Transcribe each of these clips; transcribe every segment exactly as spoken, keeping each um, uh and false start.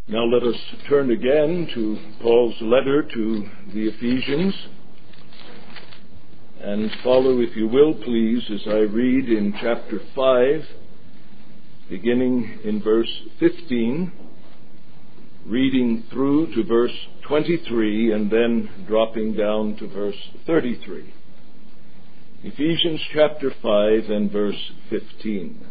Now let us turn again to Paul's letter to the Ephesians and follow, if you will, please, as I read in chapter five, beginning in verse fifteen, reading through to verse twenty-three, and then dropping down to verse thirty-three. Ephesians chapter five and verse fifteen.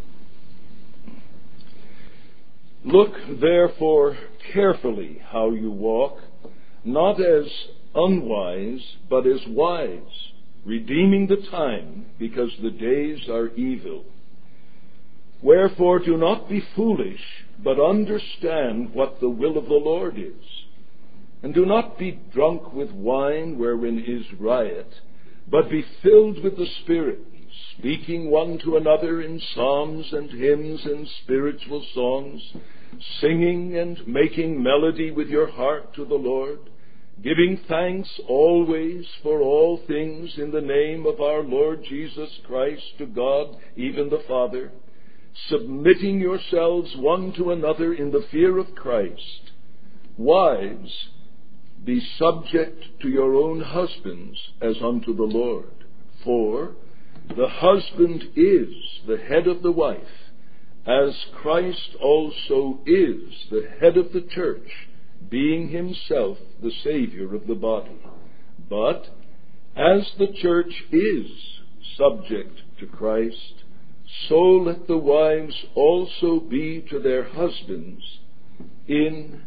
Look, therefore, carefully how you walk, not as unwise, but as wise, redeeming the time, because the days are evil. Wherefore, do not be foolish, but understand what the will of the Lord is. And do not be drunk with wine wherein is riot, but be filled with the Spirit, speaking one to another in psalms and hymns and spiritual songs, singing and making melody with your heart to the Lord, giving thanks always for all things in the name of our Lord Jesus Christ to God, even the Father, submitting yourselves one to another in the fear of Christ. Wives, be subject to your own husbands as unto the Lord. For the husband is the head of the wife, as Christ also is the head of the church, being himself the Savior of the body. But as the church is subject to Christ, so let the wives also be to their husbands in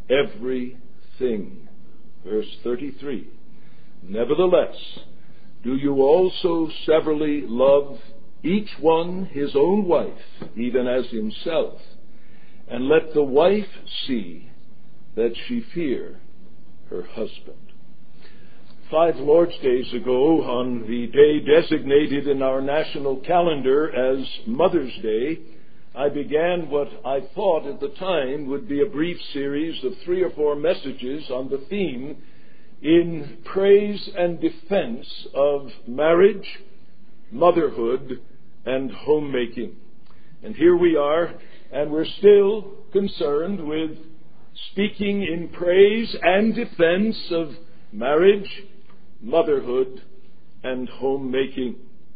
everything. Verse thirty-three. Nevertheless, do you also severally love each one his own wife, even as himself, and let the wife see that she fear her husband. Five Lord's Days ago, on the day designated in our national calendar as Mother's Day, I began what I thought at the time would be a brief series of three or four messages on the theme in praise and defense of marriage, motherhood, and homemaking. And here we are, and we're still concerned with speaking in praise and defense of marriage, motherhood, and homemaking.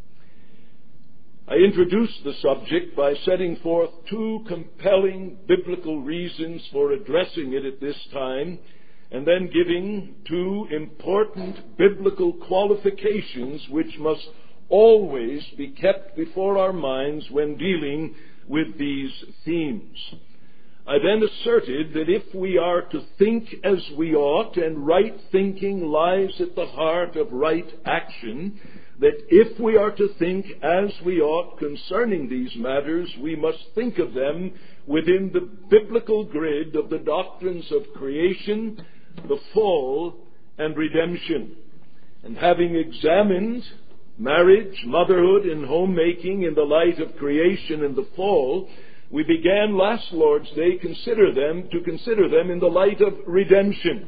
I introduced the subject by setting forth two compelling biblical reasons for addressing it at this time, and then giving two important biblical qualifications which must always be kept before our minds when dealing with these themes. I then asserted that if we are to think as we ought, and right thinking lies at the heart of right action, that if we are to think as we ought concerning these matters, we must think of them within the biblical grid of the doctrines of creation, the fall, and redemption. And having examined marriage, motherhood, and homemaking in the light of creation and the fall, we began last Lord's Day consider them to consider them in the light of redemption,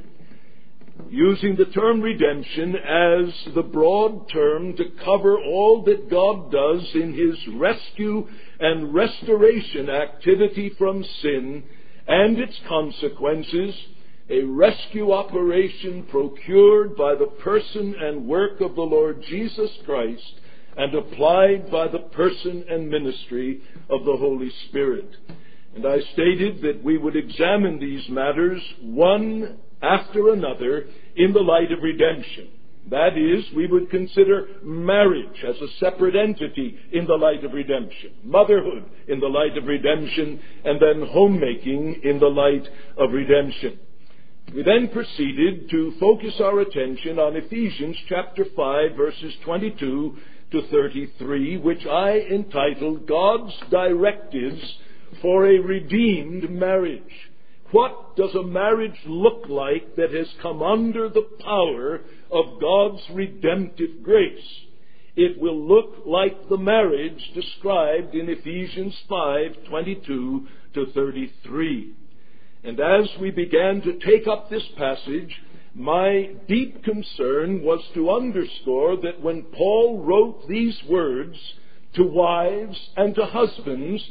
using the term redemption as the broad term to cover all that God does in his rescue and restoration activity from sin and its consequences, a rescue operation procured by the person and work of the Lord Jesus Christ and applied by the person and ministry of the Holy Spirit. And I stated that we would examine these matters one after another in the light of redemption. That is, we would consider marriage as a separate entity in the light of redemption, motherhood in the light of redemption, and then homemaking in the light of redemption. We then proceeded to focus our attention on Ephesians chapter five, verses twenty-two to thirty-three, which I entitled God's Directives for a Redeemed Marriage. What does a marriage look like that has come under the power of God's redemptive grace? It will look like the marriage described in Ephesians five, twenty-two to thirty-three. And as we began to take up this passage, my deep concern was to underscore that when Paul wrote these words to wives and to husbands,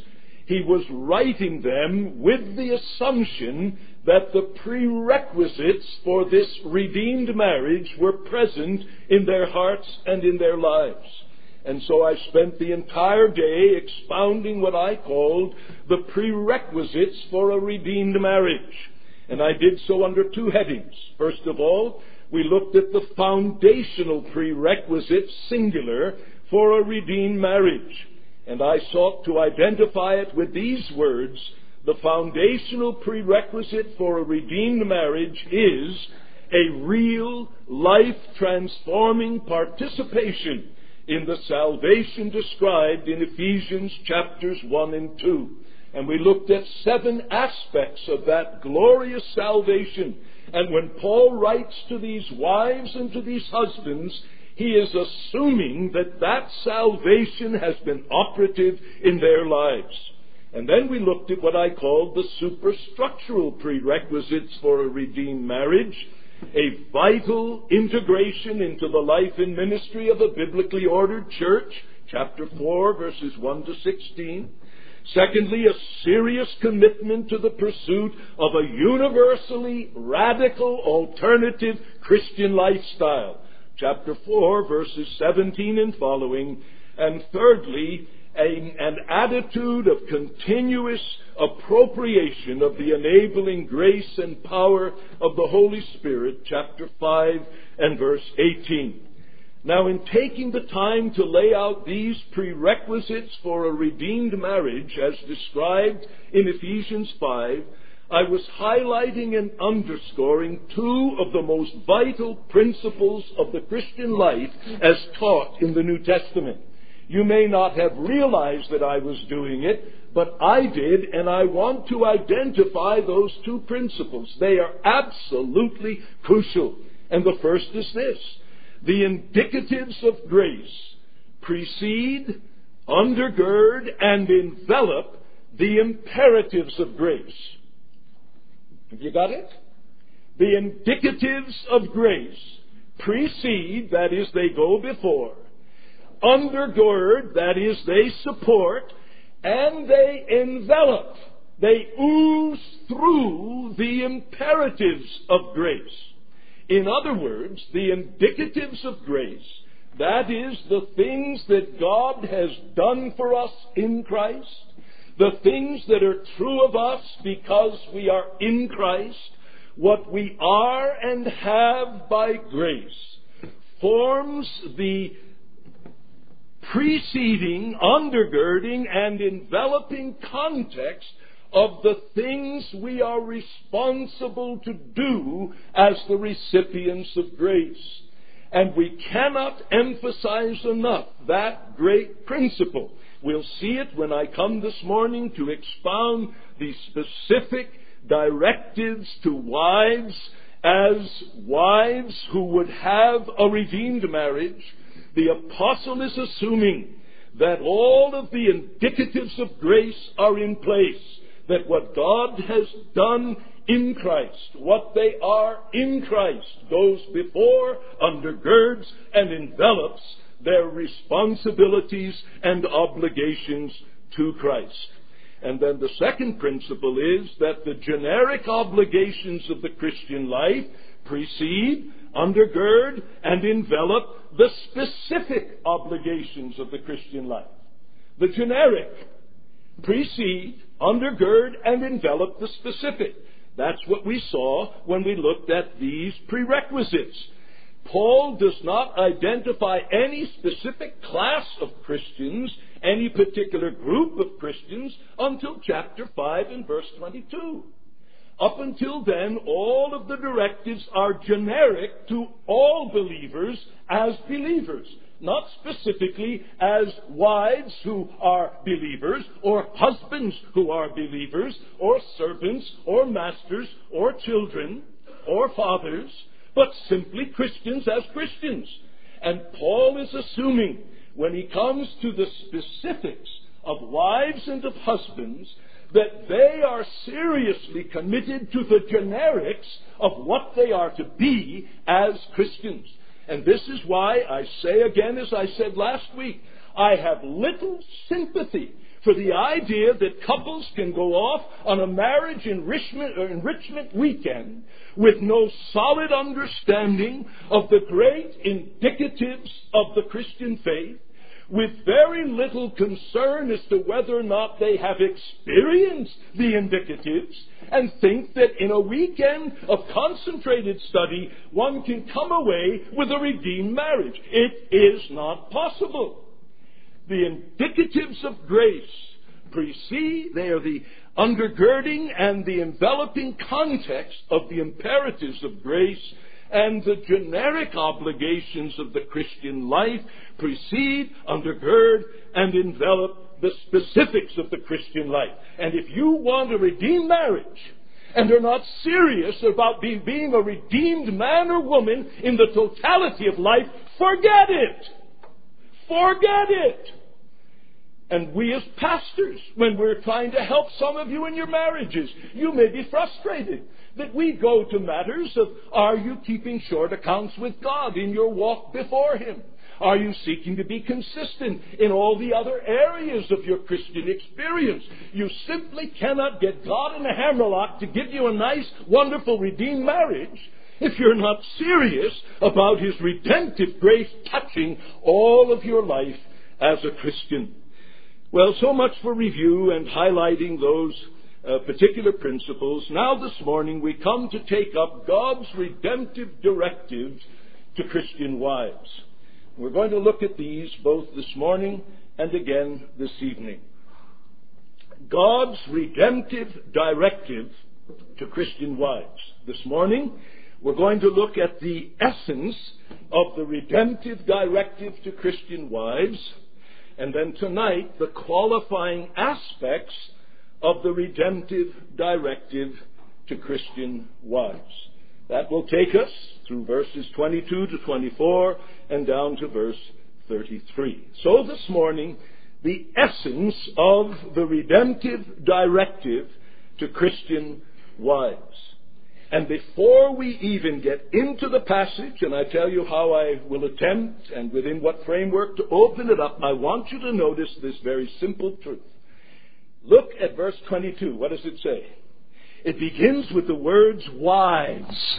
he was writing them with the assumption that the prerequisites for this redeemed marriage were present in their hearts and in their lives. And so I spent the entire day expounding what I called the prerequisites for a redeemed marriage. And I did so under two headings. First of all, we looked at the foundational prerequisite, singular, for a redeemed marriage. And I sought to identify it with these words: the foundational prerequisite for a redeemed marriage is a real, life-transforming participation in the salvation described in Ephesians chapters one and two. And we looked at seven aspects of that glorious salvation. And when Paul writes to these wives and to these husbands, he is assuming that that salvation has been operative in their lives. And then we looked at what I called the superstructural prerequisites for a redeemed marriage: a vital integration into the life and ministry of a biblically ordered church, chapter four, verses one to sixteen. Secondly, a serious commitment to the pursuit of a universally radical alternative Christian lifestyle, chapter four, verses seventeen and following. And thirdly, a, an attitude of continuous appropriation of the enabling grace and power of the Holy Spirit, chapter five and verse eighteen. Now, in taking the time to lay out these prerequisites for a redeemed marriage as described in Ephesians five, I was highlighting and underscoring two of the most vital principles of the Christian life as taught in the New Testament. You may not have realized that I was doing it, but I did, and I want to identify those two principles. They are absolutely crucial. And the first is this: the indicatives of grace precede, undergird, and envelop the imperatives of grace. Have you got it? The indicatives of grace precede, that is, they go before, undergird, that is, they support, and they envelop, they ooze through the imperatives of grace. In other words, the indicatives of grace, that is, the things that God has done for us in Christ, the things that are true of us because we are in Christ, what we are and have by grace, forms the preceding, undergirding, and enveloping context of the things we are responsible to do as the recipients of grace. And we cannot emphasize enough that great principle. We'll see it when I come this morning to expound the specific directives to wives as wives who would have a redeemed marriage. The apostle is assuming that all of the indicatives of grace are in place, that what God has done in Christ, what they are in Christ, goes before, undergirds, and envelops their responsibilities and obligations to Christ. And then the second principle is that the generic obligations of the Christian life precede, undergird, and envelop the specific obligations of the Christian life. The generic precede, undergird, and envelop the specific. That's what we saw when we looked at these prerequisites. Paul does not identify any specific class of Christians, any particular group of Christians, until chapter five and verse twenty-two. Up until then, all of the directives are generic to all believers as believers, not specifically as wives who are believers, or husbands who are believers, or servants, or masters, or children, or fathers, but simply Christians as Christians. And Paul is assuming, when he comes to the specifics of wives and of husbands, that they are seriously committed to the generics of what they are to be as Christians. And this is why I say again, as I said last week, I have little sympathy for the idea that couples can go off on a marriage enrichment, or enrichment weekend with no solid understanding of the great indicatives of the Christian faith, with very little concern as to whether or not they have experienced the indicatives, and think that in a weekend of concentrated study one can come away with a redeemed marriage. It is not possible. The indicatives of grace precede, they are the undergirding and the enveloping context of the imperatives of grace, and the generic obligations of the Christian life precede, undergird, and envelop the specifics of the Christian life. And if you want a redeemed marriage and are not serious about being, being a redeemed man or woman in the totality of life, forget it. Forget it. And we as pastors, when we're trying to help some of you in your marriages, you may be frustrated that we go to matters of, are you keeping short accounts with God in your walk before Him? Are you seeking to be consistent in all the other areas of your Christian experience? You simply cannot get God in a hammerlock to give you a nice, wonderful, redeemed marriage if you're not serious about His redemptive grace touching all of your life as a Christian. Well, so much for review and highlighting those uh, particular principles. Now this morning we come to take up God's redemptive directives to Christian wives. We're going to look at these both this morning and again this evening. God's redemptive directive to Christian wives. This morning we're going to look at the essence of the redemptive directive to Christian wives, and then tonight the qualifying aspects of the redemptive directive to Christian wives. That will take us through verses twenty-two to twenty-four and down to verse thirty-three. So this morning, the essence of the redemptive directive to Christian wives. And before we even get into the passage, and I tell you how I will attempt and within what framework to open it up, I want you to notice this very simple truth. Look at verse twenty-two. What does it say? It begins with the words, wives.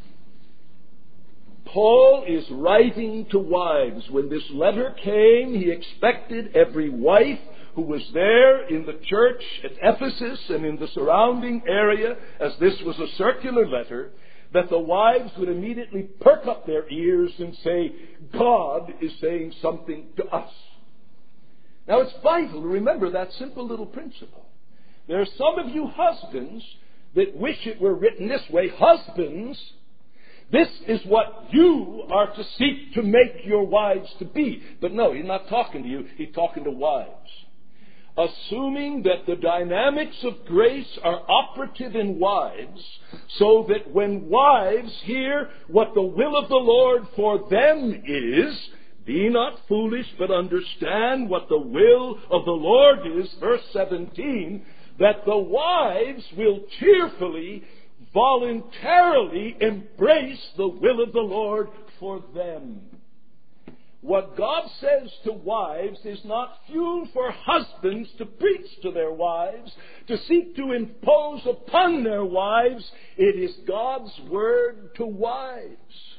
Paul is writing to wives. When this letter came, he expected every wife who was there in the church at Ephesus and in the surrounding area, as this was a circular letter, that the wives would immediately perk up their ears and say, God is saying something to us. Now it's vital to remember that simple little principle. There are some of you husbands that wish it were written this way. Husbands, this is what you are to seek to make your wives to be. But no, he's not talking to you. He's talking to wives. Assuming that the dynamics of grace are operative in wives, so that when wives hear what the will of the Lord for them is, be not foolish, but understand what the will of the Lord is, verse seventeen, that the wives will cheerfully, voluntarily embrace the will of the Lord for them. What God says to wives is not fuel for husbands to preach to their wives, to seek to impose upon their wives. It is God's word to wives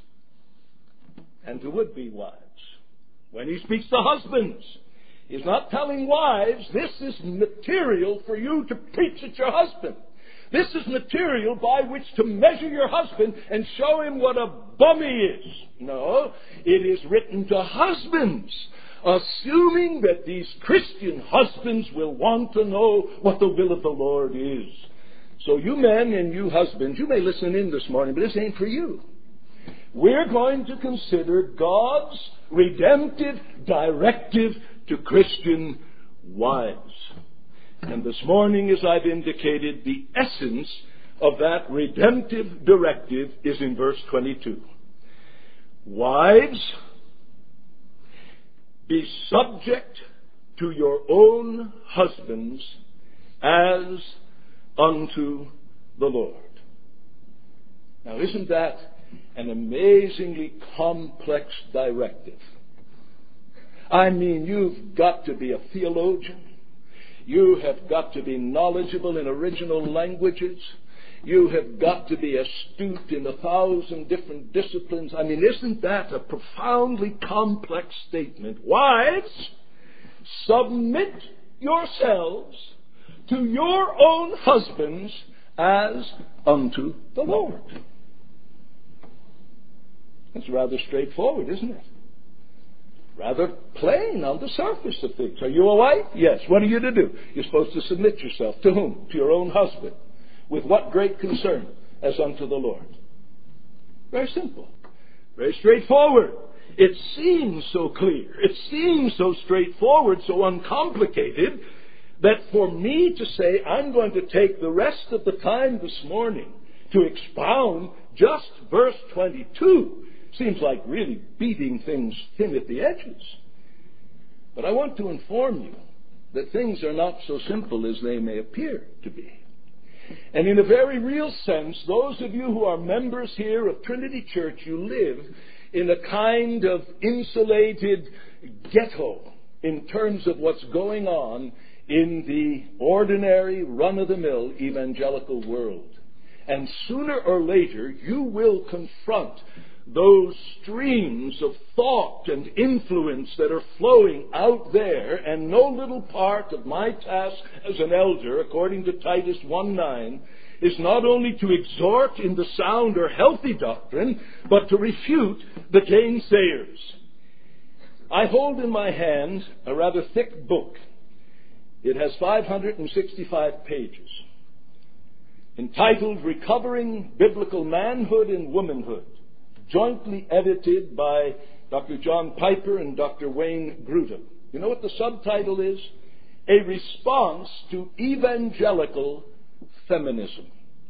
and to would-be wives. When he speaks to husbands, he's not telling wives, this is material for you to preach at your husband. This is material by which to measure your husband and show him what a bum he is. No, it is written to husbands, assuming that these Christian husbands will want to know what the will of the Lord is. So you men and you husbands, you may listen in this morning, but this ain't for you. We're going to consider God's redemptive directive to Christian wives. And this morning, as I've indicated, the essence of that redemptive directive is in verse twenty-two. Wives, be subject to your own husbands as unto the Lord. Now, isn't that an amazingly complex directive? I mean, you've got to be a theologian. You have got to be knowledgeable in original languages. You have got to be astute in a thousand different disciplines. I mean, isn't that a profoundly complex statement? Wives, submit yourselves to your own husbands as unto the Lord. That's rather straightforward, isn't it? Rather plain on the surface of things. Are you a wife? Yes. What are you to do? You're supposed to submit yourself. To whom? To your own husband. With what great concern? As unto the Lord. Very simple. Very straightforward. It seems so clear. It seems so straightforward, so uncomplicated, that for me to say I'm going to take the rest of the time this morning to expound just verse twenty-two seems like really beating things thin at the edges. But I want to inform you that things are not so simple as they may appear to be. And in a very real sense, those of you who are members here of Trinity Church, you live in a kind of insulated ghetto in terms of what's going on in the ordinary, run-of-the-mill evangelical world. And sooner or later, you will confront those streams of thought and influence that are flowing out there, and no little part of my task as an elder, according to Titus one nine, is not only to exhort in the sound or healthy doctrine, but to refute the gainsayers. I hold in my hand a rather thick book. It has five hundred sixty-five pages, entitled Recovering Biblical Manhood and Womanhood, jointly edited by Doctor John Piper and Doctor Wayne Grudem. You know what the subtitle is? A Response to Evangelical Feminism.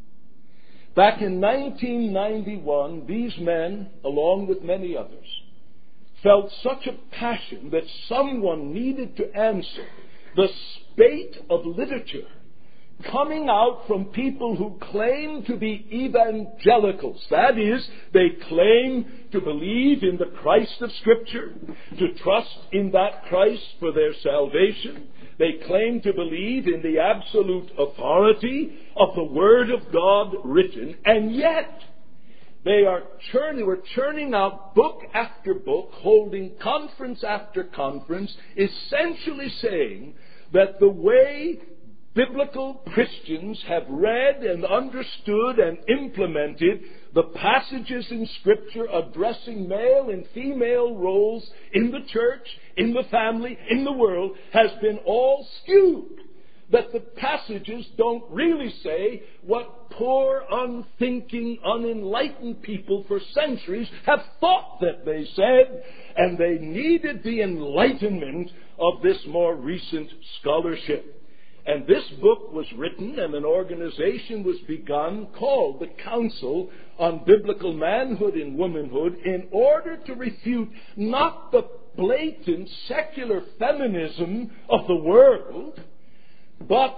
Back in nineteen ninety-one, these men, along with many others, felt such a passion that someone needed to answer the spate of literature coming out from people who claim to be evangelicals. That is, they claim to believe in the Christ of Scripture, to trust in that Christ for their salvation. They claim to believe in the absolute authority of the Word of God written, and yet they are churning, were churning out book after book, holding conference after conference, essentially saying that the way biblical Christians have read and understood and implemented the passages in Scripture addressing male and female roles in the church, in the family, in the world, has been all skewed. That the passages don't really say what poor, unthinking, unenlightened people for centuries have thought that they said, and they needed the enlightenment of this more recent scholarship. And this book was written, and an organization was begun called the Council on Biblical Manhood and Womanhood, in order to refute not the blatant secular feminism of the world, but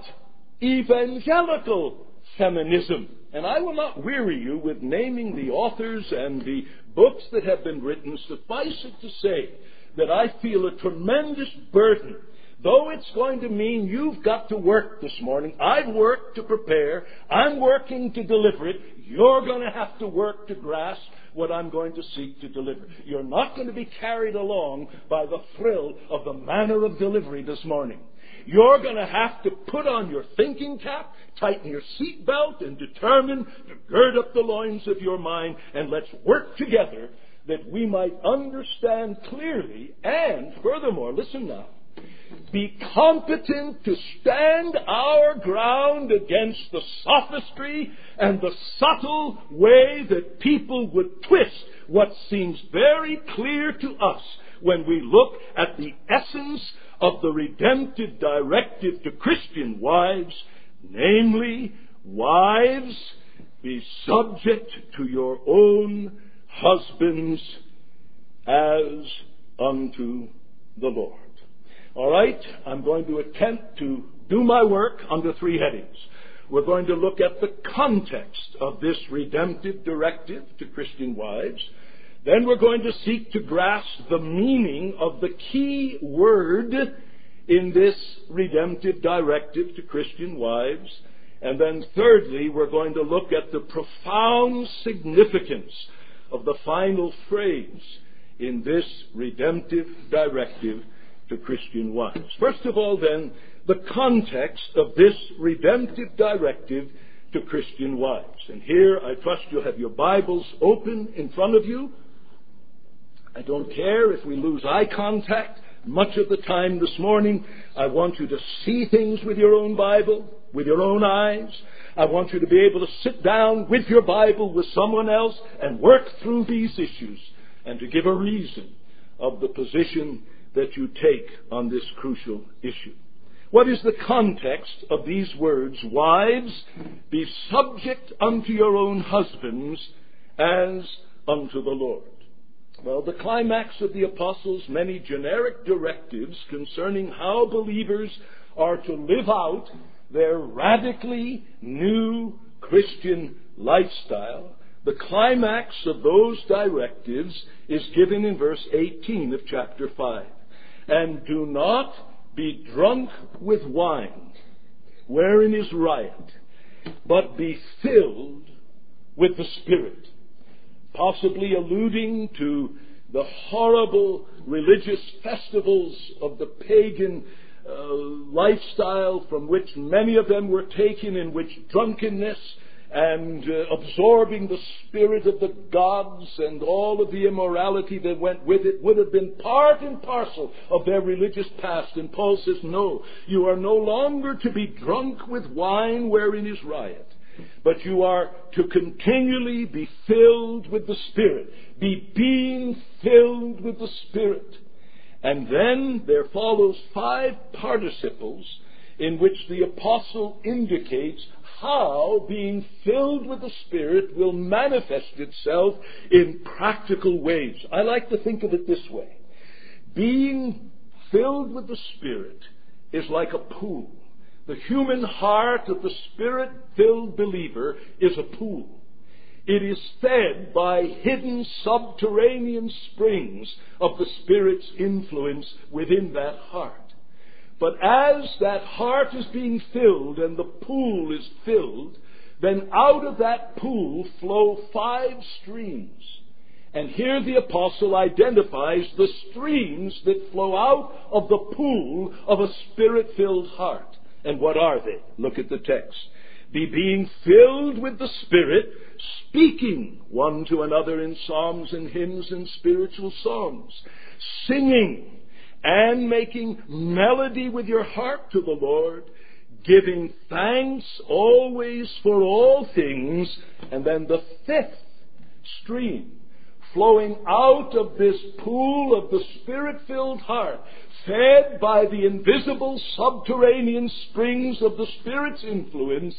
evangelical feminism. And I will not weary you with naming the authors and the books that have been written. Suffice it to say that I feel a tremendous burden. Though it's going to mean you've got to work this morning, I've worked to prepare, I'm working to deliver it, you're going to have to work to grasp what I'm going to seek to deliver. You're not going to be carried along by the thrill of the manner of delivery this morning. You're going to have to put on your thinking cap, tighten your seatbelt, and determine to gird up the loins of your mind, and let's work together that we might understand clearly, and furthermore, listen now, be competent to stand our ground against the sophistry and the subtle way that people would twist what seems very clear to us when we look at the essence of the redemptive directive to Christian wives, namely, wives, be subject to your own husbands as unto the Lord. All right, I'm going to attempt to do my work under three headings. We're going to look at the context of this redemptive directive to Christian wives. Then we're going to seek to grasp the meaning of the key word in this redemptive directive to Christian wives. And then thirdly, we're going to look at the profound significance of the final phrase in this redemptive directive to Christian wives. First of all, then, the context of this redemptive directive to Christian wives. And here, I trust you'll have your Bibles open in front of you. I don't care if we lose eye contact much of the time this morning. I want you to see things with your own Bible, with your own eyes. I want you to be able to sit down with your Bible with someone else and work through these issues and to give a reason of the position that you take on this crucial issue. What is the context of these words? Wives, be subject unto your own husbands as unto the Lord. Well, the climax of the apostles' many generic directives concerning how believers are to live out their radically new Christian lifestyle, the climax of those directives is given in verse eighteen of chapter five. And do not be drunk with wine, wherein is riot, but be filled with the Spirit. Possibly alluding to the horrible religious festivals of the pagan uh, lifestyle from which many of them were taken, in which drunkenness and uh, absorbing the spirit of the gods and all of the immorality that went with it would have been part and parcel of their religious past. And Paul says, no, you are no longer to be drunk with wine wherein is riot, but you are to continually be filled with the Spirit. Be being filled with the Spirit. And then there follows five participles in which the apostle indicates how being filled with the Spirit will manifest itself in practical ways. I like to think of it this way. Being filled with the Spirit is like a pool. The human heart of the Spirit-filled believer is a pool. It is fed by hidden subterranean springs of the Spirit's influence within that heart. But as that heart is being filled and the pool is filled, then out of that pool flow five streams. And here the apostle identifies the streams that flow out of the pool of a Spirit-filled heart. And what are they? Look at the text. Be being filled with the Spirit, speaking one to another in psalms and hymns and spiritual songs, singing and making melody with your heart to the Lord, giving thanks always for all things. And then the fifth stream, flowing out of this pool of the Spirit-filled heart, fed by the invisible subterranean springs of the Spirit's influence,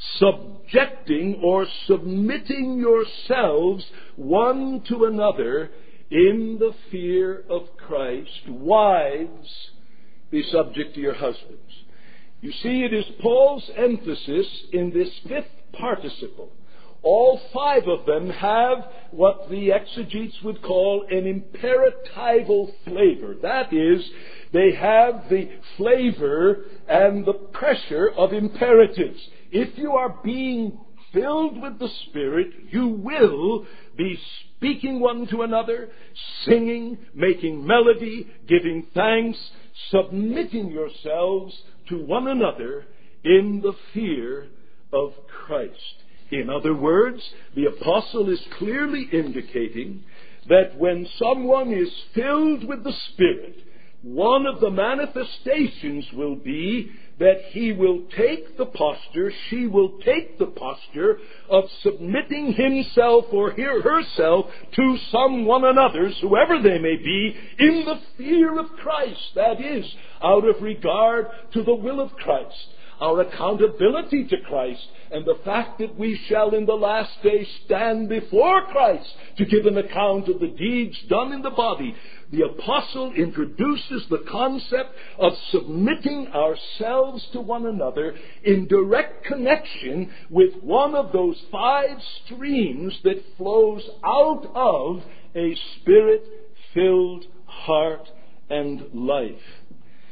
subjecting or submitting yourselves one to another in the fear of Christ. Wives, be subject to your husbands. You see, it is Paul's emphasis in this fifth participle. All five of them have what the exegetes would call an imperatival flavor. That is, they have the flavor and the pressure of imperatives. If you are being filled with the Spirit, you will be speaking one to another, singing, making melody, giving thanks, submitting yourselves to one another in the fear of Christ. In other words, the apostle is clearly indicating that when someone is filled with the Spirit, one of the manifestations will be that he will take the posture, she will take the posture of submitting himself or herself to some one another's, whoever they may be, in the fear of Christ. That is, out of regard to the will of Christ, our accountability to Christ, and the fact that we shall in the last day stand before Christ to give an account of the deeds done in the body. The apostle introduces the concept of submitting ourselves to one another in direct connection with one of those five streams that flows out of a Spirit-filled heart and life.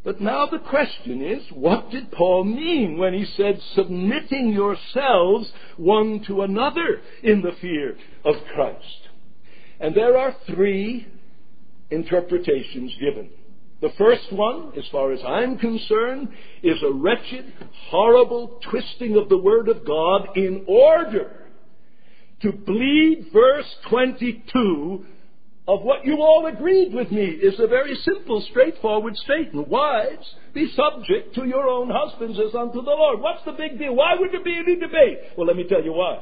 But now the question is, what did Paul mean when he said, submitting yourselves one to another in the fear of Christ? And there are three interpretations given. The first one, as far as I'm concerned, is a wretched, horrible twisting of the Word of God in order to bleed verse twenty-two of what you all agreed with me is a very simple, straightforward statement. Wives, be subject to your own husbands as unto the Lord. What's the big deal? Why would there be any debate? Well, let me tell you why.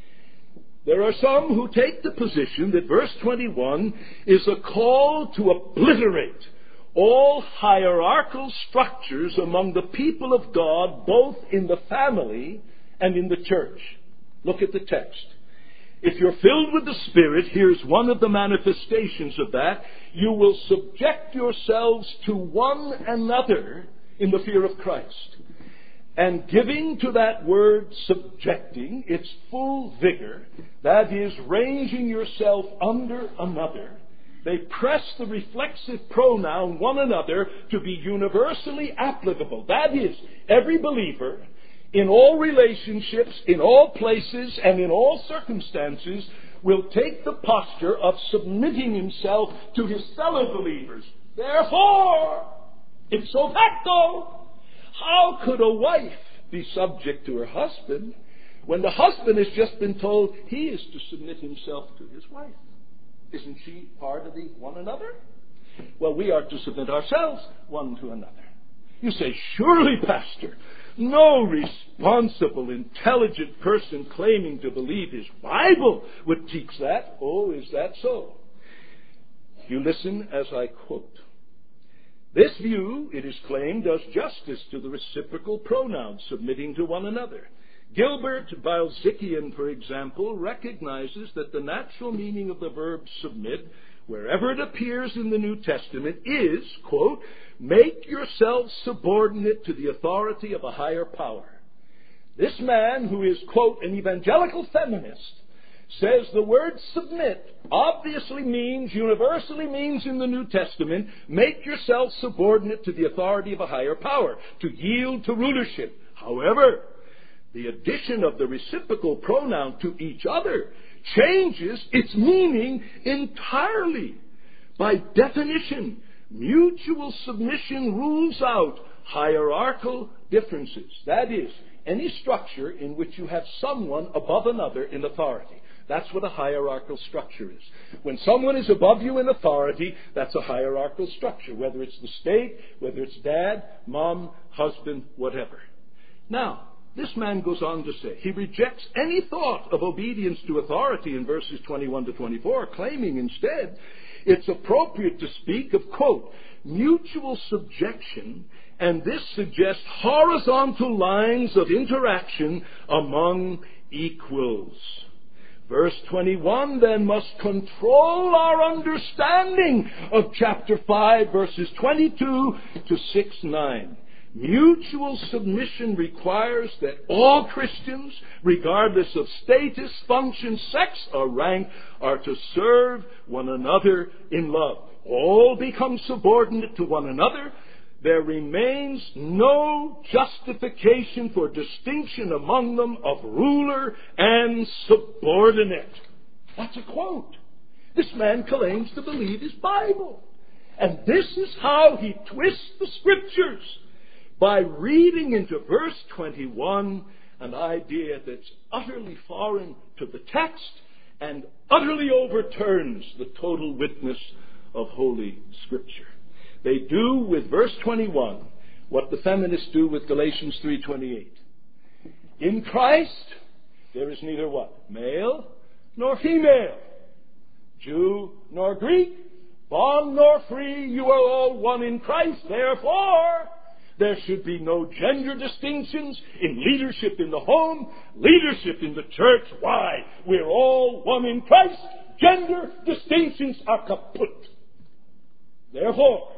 There are some who take the position that verse twenty-one is a call to obliterate all hierarchical structures among the people of God, both in the family and in the church. Look at the text. If you're filled with the Spirit, here's one of the manifestations of that. You will subject yourselves to one another in the fear of Christ. And giving to that word subjecting its full vigor, that is, ranging yourself under another, they press the reflexive pronoun one another to be universally applicable. That is, every believer, in all relationships, in all places, and in all circumstances, will take the posture of submitting himself to his fellow believers. Therefore, ipso facto, how could a wife be subject to her husband when the husband has just been told he is to submit himself to his wife? Isn't she part of the one another? Well, we are to submit ourselves one to another. You say, surely, Pastor, no responsible, intelligent person claiming to believe his Bible would teach that. Oh, is that so? You listen as I quote. This view, it is claimed, does justice to the reciprocal pronoun, submitting to one another. Gilbert Balzikian, for example, recognizes that the natural meaning of the verb submit, wherever it appears in the New Testament, is, quote, make yourselves subordinate to the authority of a higher power. This man, who is, quote, an evangelical feminist, says the word submit obviously means, universally means in the New Testament, make yourself subordinate to the authority of a higher power, to yield to rulership. However, the addition of the reciprocal pronoun to each other changes its meaning entirely. By definition, mutual submission rules out hierarchical differences. That is, any structure in which you have someone above another in authority. That's what a hierarchical structure is. When someone is above you in authority, that's a hierarchical structure, whether it's the state, whether it's dad, mom, husband, whatever. Now, this man goes on to say, he rejects any thought of obedience to authority in verses twenty-one to twenty-four, claiming instead it's appropriate to speak of, quote, mutual subjection, and this suggests horizontal lines of interaction among equals. Verse twenty-one then must control our understanding of chapter five, verses twenty-two to six nine. Mutual submission requires that all Christians, regardless of status, function, sex, or rank, are to serve one another in love. All become subordinate to one another. There remains no justification for distinction among them of ruler and subordinate. That's a quote. This man claims to believe his Bible. And this is how he twists the Scriptures, by reading into verse twenty-one an idea that's utterly foreign to the text and utterly overturns the total witness of Holy Scripture. They do with verse twenty-one what the feminists do with Galatians three twenty-eight. In Christ, there is neither what? Male nor female, Jew nor Greek, bond nor free, you are all one in Christ. Therefore, there should be no gender distinctions in leadership in the home, leadership in the church. Why? We're all one in Christ. Gender distinctions are kaput. Therefore,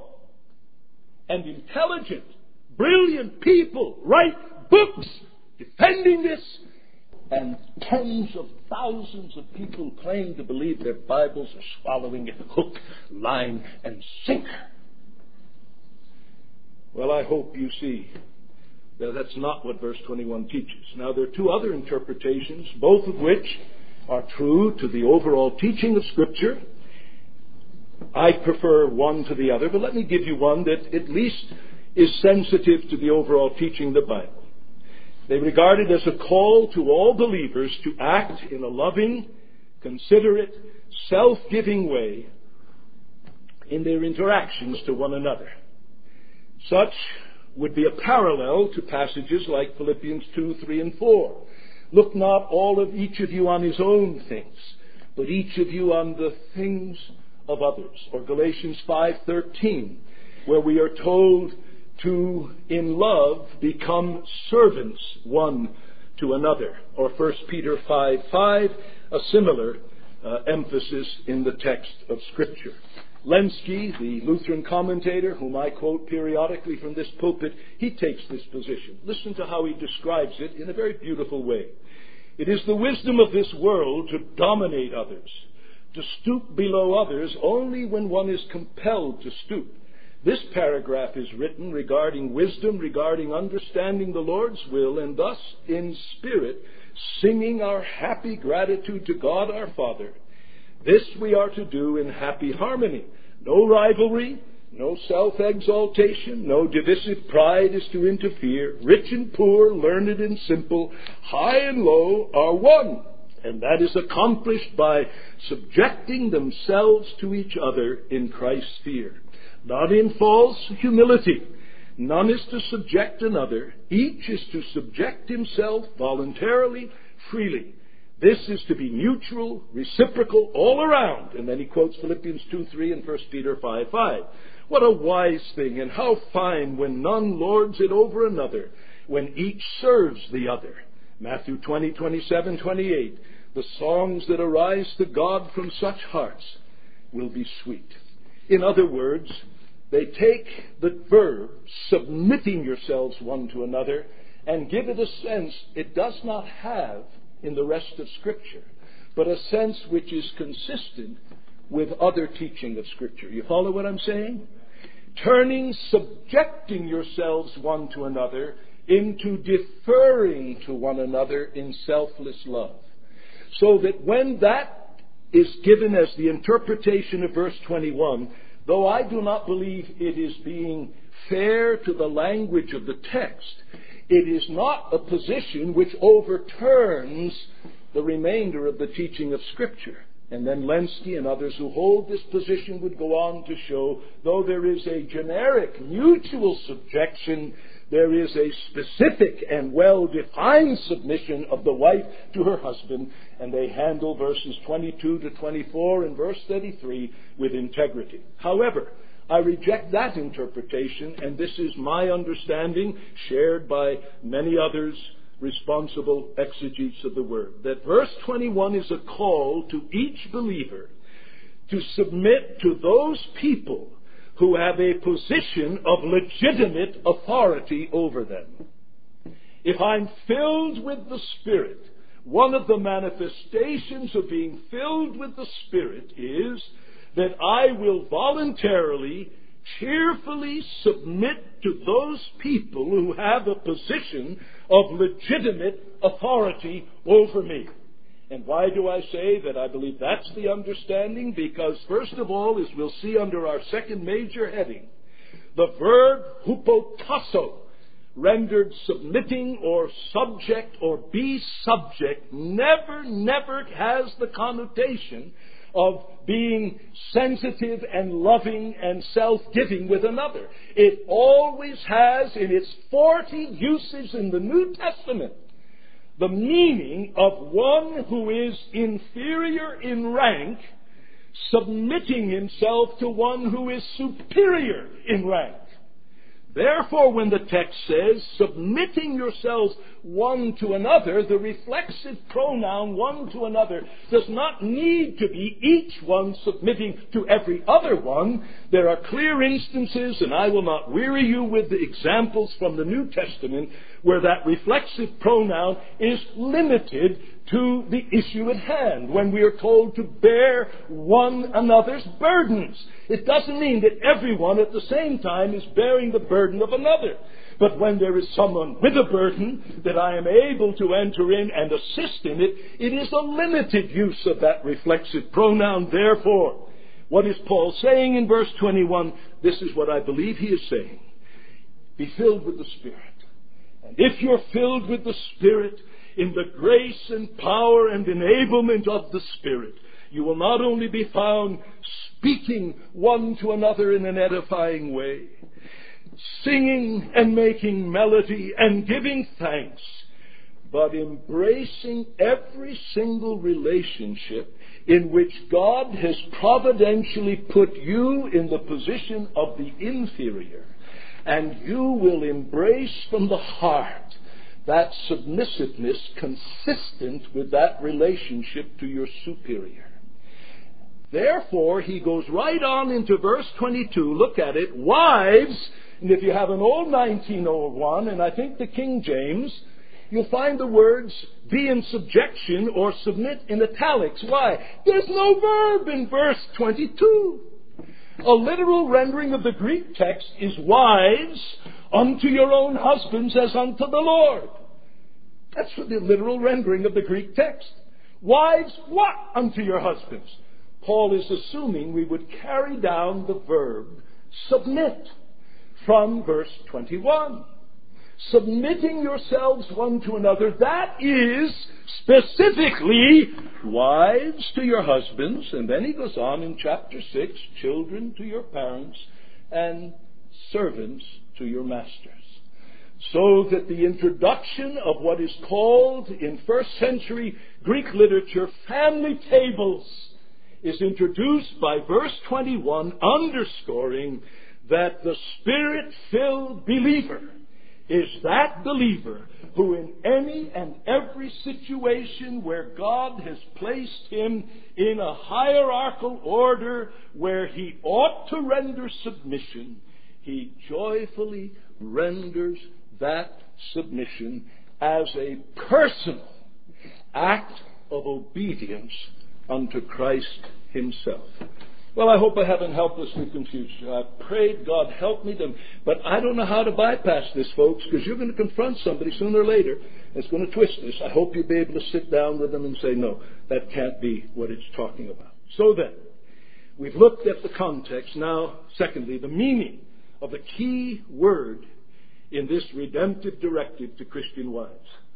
and intelligent, brilliant people write books defending this, and tens of thousands of people claim to believe their Bibles are swallowing it hook, line, and sinker. Well, I hope you see that that's not what verse twenty-one teaches. Now, there are two other interpretations, both of which are true to the overall teaching of Scripture. I prefer one to the other, but let me give you one that at least is sensitive to the overall teaching of the Bible. They regard it as a call to all believers to act in a loving, considerate, self-giving way in their interactions to one another. Such would be a parallel to passages like Philippians two, three, and four. Look not all of each of you on his own things, but each of you on the things of others. Or Galatians five thirteen, where we are told to, in love, become servants one to another. Or First Peter five five, a similar uh, emphasis in the text of Scripture. Lenski, the Lutheran commentator, whom I quote periodically from this pulpit, he takes this position. Listen to how he describes it in a very beautiful way. It is the wisdom of this world to dominate others, to stoop below others only when one is compelled to stoop. This paragraph is written regarding wisdom, regarding understanding the Lord's will, and thus, in spirit, singing our happy gratitude to God our Father. This we are to do in happy harmony. No rivalry, no self-exaltation, no divisive pride is to interfere. Rich and poor, learned and simple, high and low are one. And that is accomplished by subjecting themselves to each other in Christ's fear. Not in false humility. None is to subject another. Each is to subject himself voluntarily, freely. This is to be mutual, reciprocal, all around. And then he quotes Philippians two three and First Peter five five. What a wise thing, and how fine when none lords it over another, when each serves the other. Matthew twenty, twenty-seven, twenty-eight. The songs that arise to God from such hearts will be sweet. In other words, they take the verb, submitting yourselves one to another, and give it a sense it does not have in the rest of Scripture, but a sense which is consistent with other teaching of Scripture. You follow what I'm saying? Turning, subjecting yourselves one to another into deferring to one another in selfless love. So that when that is given as the interpretation of verse twenty-one, though I do not believe it is being fair to the language of the text, it is not a position which overturns the remainder of the teaching of Scripture. And then Lenski and others who hold this position would go on to show, though there is a generic mutual subjection, there is a specific and well-defined submission of the wife to her husband, and they handle verses twenty-two to twenty-four and verse thirty-three with integrity. However, I reject that interpretation, and this is my understanding, shared by many others, responsible exegetes of the Word, that verse twenty-one is a call to each believer to submit to those people who have a position of legitimate authority over them. If I'm filled with the Spirit, one of the manifestations of being filled with the Spirit is that I will voluntarily, cheerfully submit to those people who have a position of legitimate authority over me. And why do I say that I believe that's the understanding? Because, first of all, as we'll see under our second major heading, the verb hupotasso, rendered submitting or subject or be subject, never, never has the connotation of being sensitive and loving and self-giving with another. It always has, in its forty uses in the New Testament, the meaning of one who is inferior in rank submitting himself to one who is superior in rank. Therefore, when the text says, submitting yourselves one to another, the reflexive pronoun one to another does not need to be each one submitting to every other one. There are clear instances, and I will not weary you with the examples from the New Testament, where that reflexive pronoun is limited to the issue at hand, when we are told to bear one another's burdens. It doesn't mean that everyone at the same time is bearing the burden of another. But when there is someone with a burden that I am able to enter in and assist in it, it is a limited use of that reflexive pronoun. Therefore, what is Paul saying in verse twenty-one? This is what I believe he is saying. Be filled with the Spirit. And if you're filled with the Spirit, in the grace and power and enablement of the Spirit, you will not only be found speaking one to another in an edifying way, singing and making melody and giving thanks, but embracing every single relationship in which God has providentially put you in the position of the inferior, and you will embrace from the heart that submissiveness consistent with that relationship to your superior. Therefore, he goes right on into verse twenty-two. Look at it. Wives, and if you have an old nineteen oh one, and I think the King James, you'll find the words be in subjection or submit in italics. Why? There's no verb in verse twenty-two. A literal rendering of the Greek text is, wives, unto your own husbands as unto the Lord. That's the literal rendering of the Greek text. Wives, what unto your husbands? Paul is assuming we would carry down the verb submit from verse twenty-one. Submitting yourselves one to another, that is specifically wives to your husbands, and then he goes on in chapter six, children to your parents, and servants to your masters. So that the introduction of what is called in first century Greek literature family tables is introduced by verse twenty-one, underscoring that the Spirit-filled believer is that believer who in any and every situation where God has placed him in a hierarchical order where he ought to render submission, he joyfully renders that submission as a personal act of obedience unto Christ himself. Well, I hope I haven't helplessly confused you. I prayed God help me to, but I don't know how to bypass this, folks, because you're going to confront somebody sooner or later that's going to twist this. I hope you'll be able to sit down with them and say, no, that can't be what it's talking about. So then, we've looked at the context. Now, secondly, the meaning of the key word in this redemptive directive to Christian wives.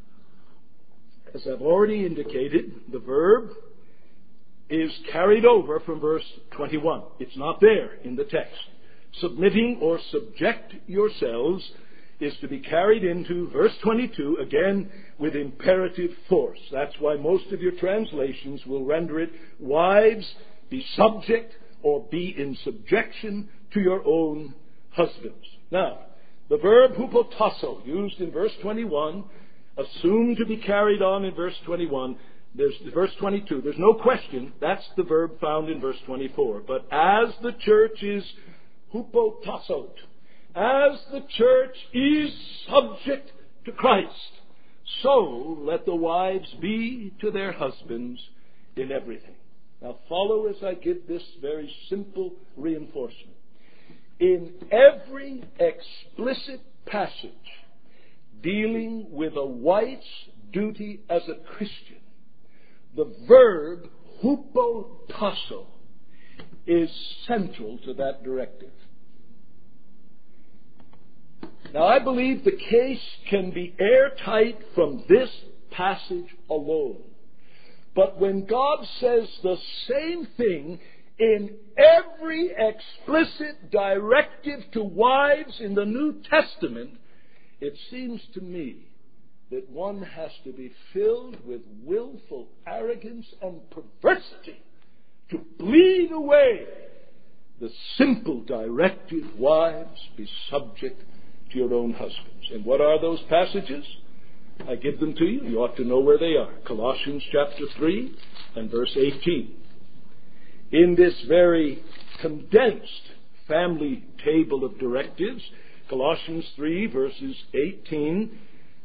As I've already indicated, the verb is carried over from verse twenty-one. It's not there in the text. Submitting or subject yourselves is to be carried into verse twenty-two, again with imperative force. That's why most of your translations will render it, wives, be subject or be in subjection to your own husbands. Now, the verb hupotasso, used in verse twenty-one, assumed to be carried on in verse twenty-one, There's verse twenty-two. There's no question. That's the verb found in verse twenty-four. But as the church is hupotassot, as the church is subject to Christ, so let the wives be to their husbands in everything. Now follow as I give this very simple reinforcement. In every explicit passage dealing with a wife's duty as a Christian, the verb hupotasso is central to that directive. Now, I believe the case can be airtight from this passage alone. But when God says the same thing in every explicit directive to wives in the New Testament, it seems to me that one has to be filled with willful arrogance and perversity to bleed away the simple directive, wives, be subject to your own husbands. And what are those passages? I give them to you. You ought to know where they are. Colossians chapter three and verse eighteen. In this very condensed family table of directives, Colossians three verses eighteen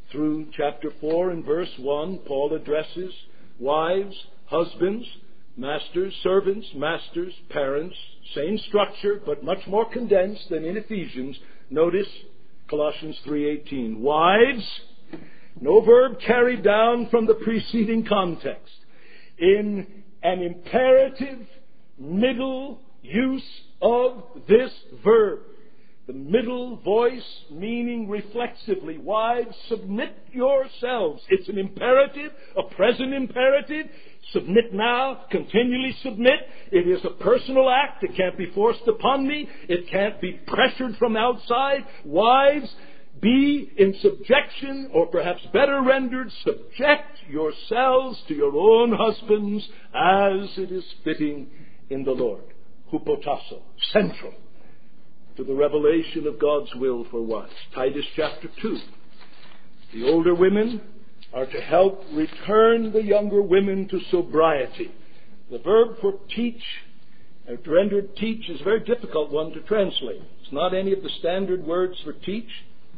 through chapter four and verse one, Paul addresses wives, husbands, masters, servants, masters, parents. Same structure, but much more condensed than in Ephesians. Notice Colossians three eighteen. Wives, no verb carried down from the preceding context. In an imperative middle use of this verb. The middle voice meaning reflexively, wives, submit yourselves. It's an imperative, a present imperative. Submit now, continually submit. It is a personal act. It can't be forced upon me. It can't be pressured from outside. Wives, be in subjection, or perhaps better rendered, subject yourselves to your own husbands as it is fitting in the Lord. Hupotasso, central to the revelation of God's will for wives. Titus chapter two. The older women are to help return the younger women to sobriety. The verb for teach, or rendered teach, is a very difficult one to translate. It's not any of the standard words for teach,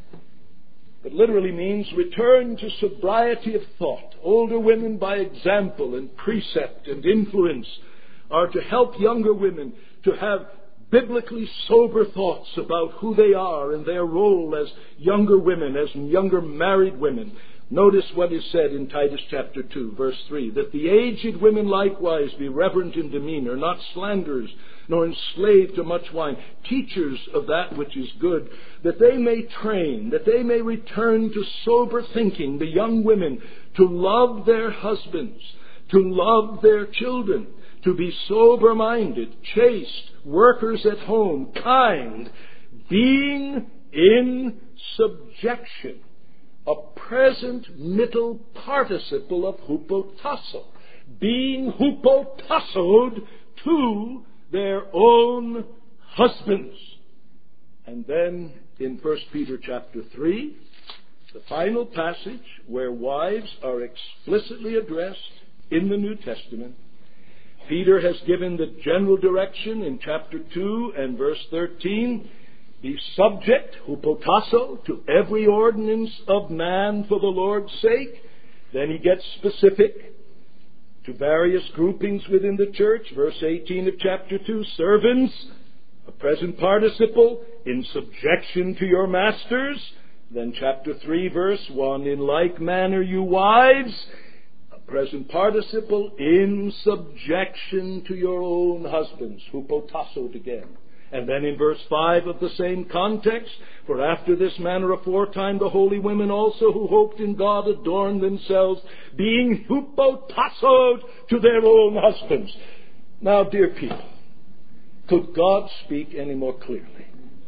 but literally means return to sobriety of thought. Older women, by example and precept and influence, are to help younger women to have biblically sober thoughts about who they are and their role as younger women, as younger married women. Notice what is said in Titus chapter two, verse three, that the aged women likewise be reverent in demeanor, not slanderers, nor enslaved to much wine, teachers of that which is good, that they may train, that they may return to sober thinking, the young women, to love their husbands, to love their children, to be sober-minded, chaste, workers at home, kind, being in subjection. A present middle participle of hupotasso. Being hupotassoed to their own husbands. And then in First Peter chapter three, the final passage where wives are explicitly addressed in the New Testament, Peter has given the general direction in chapter two and verse thirteen. Be subject, hupotasso, to every ordinance of man for the Lord's sake. Then he gets specific to various groupings within the church. Verse eighteen of chapter two, servants, a present participle, in subjection to your masters. Then chapter three, verse one, in like manner you wives, a present participle, in subjection to your own husbands. Hupotassoed again. And then in verse five of the same context, for after this manner aforetime the holy women also who hoped in God adorned themselves, being hupotassoed to their own husbands. Now, dear people, could God speak any more clearly?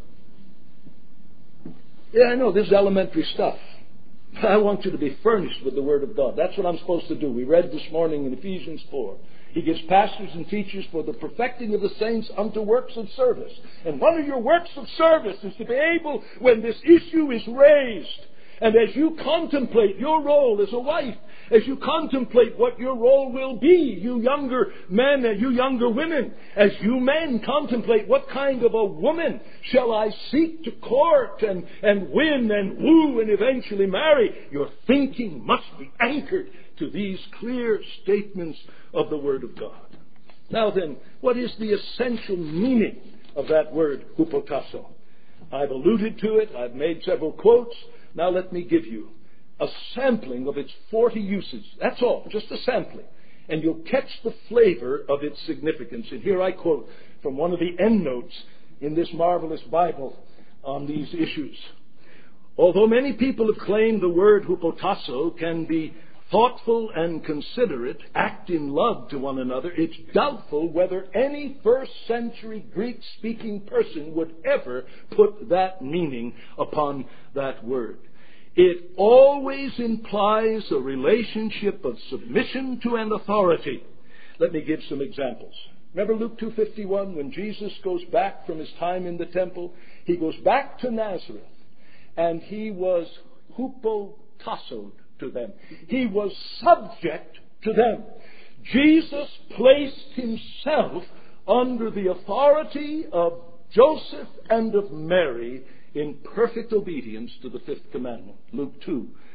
Yeah, I know this is elementary stuff. I want you to be furnished with the Word of God. That's what I'm supposed to do. We read this morning in Ephesians four. He gives pastors and teachers for the perfecting of the saints unto works of service. And one of your works of service is to be able, when this issue is raised, and as you contemplate your role as a wife, as you contemplate what your role will be, you younger men and you younger women, as you men contemplate what kind of a woman shall I seek to court and, and win and woo and eventually marry, your thinking must be anchored to these clear statements of the Word of God. Now then, what is the essential meaning of that word, hupotasso? I've alluded to it. I've made several quotes. Now let me give you a sampling of its forty uses. That's all, just a sampling. And you'll catch the flavor of its significance. And here I quote from one of the endnotes in this marvelous Bible on these issues. Although many people have claimed the word hupotasso can be thoughtful and considerate, act in love to one another, it's doubtful whether any first century Greek-speaking person would ever put that meaning upon that word. It always implies a relationship of submission to an authority. Let me give some examples. Remember Luke two fifty-one, when Jesus goes back from his time in the temple, he goes back to Nazareth, and he was hupotassoed to them. He was subject to them. Jesus placed himself under the authority of Joseph and of Mary in perfect obedience to the fifth commandment. Luke two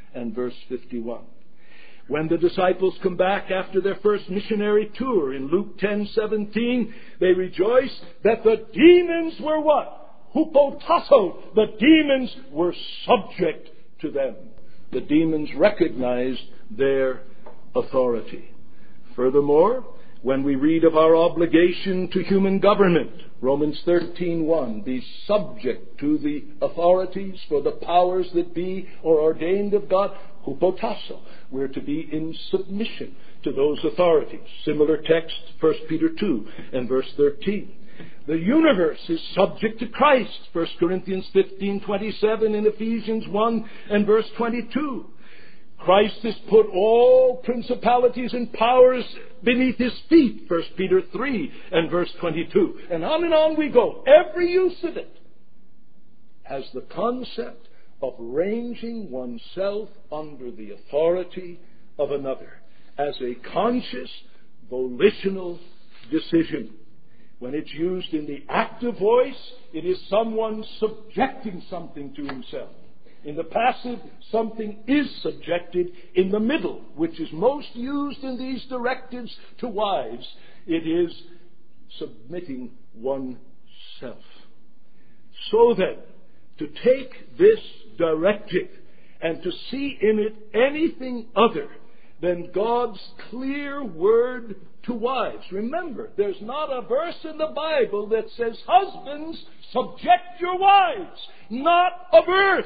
and verse fifty-one. When the disciples come back after their first missionary tour in Luke ten seventeen, they rejoice that the demons were what? Hupotasso. The demons were subject to them. The demons recognized their authority. Furthermore, when we read of our obligation to human government, Romans thirteen one, be subject to the authorities, for the powers that be are ordained of God. Hupotasso. We're to be in submission to those authorities. Similar text, First Peter two and verse thirteen. The universe is subject to Christ, First Corinthians fifteen twenty-seven and Ephesians one and verse twenty-two. Christ has put all principalities and powers beneath his feet, First Peter three and verse twenty-two. And on and on we go. Every use of it has the concept of ranging oneself under the authority of another as a conscious, volitional decision. When it's used in the active voice, it is someone subjecting something to himself. In the passive, something is subjected. In the middle, which is most used in these directives to wives, it is submitting oneself. So then, to take this directive and to see in it anything other than God's clear word to wives. Remember, there's not a verse in the Bible that says, husbands, subject your wives. Not a verse.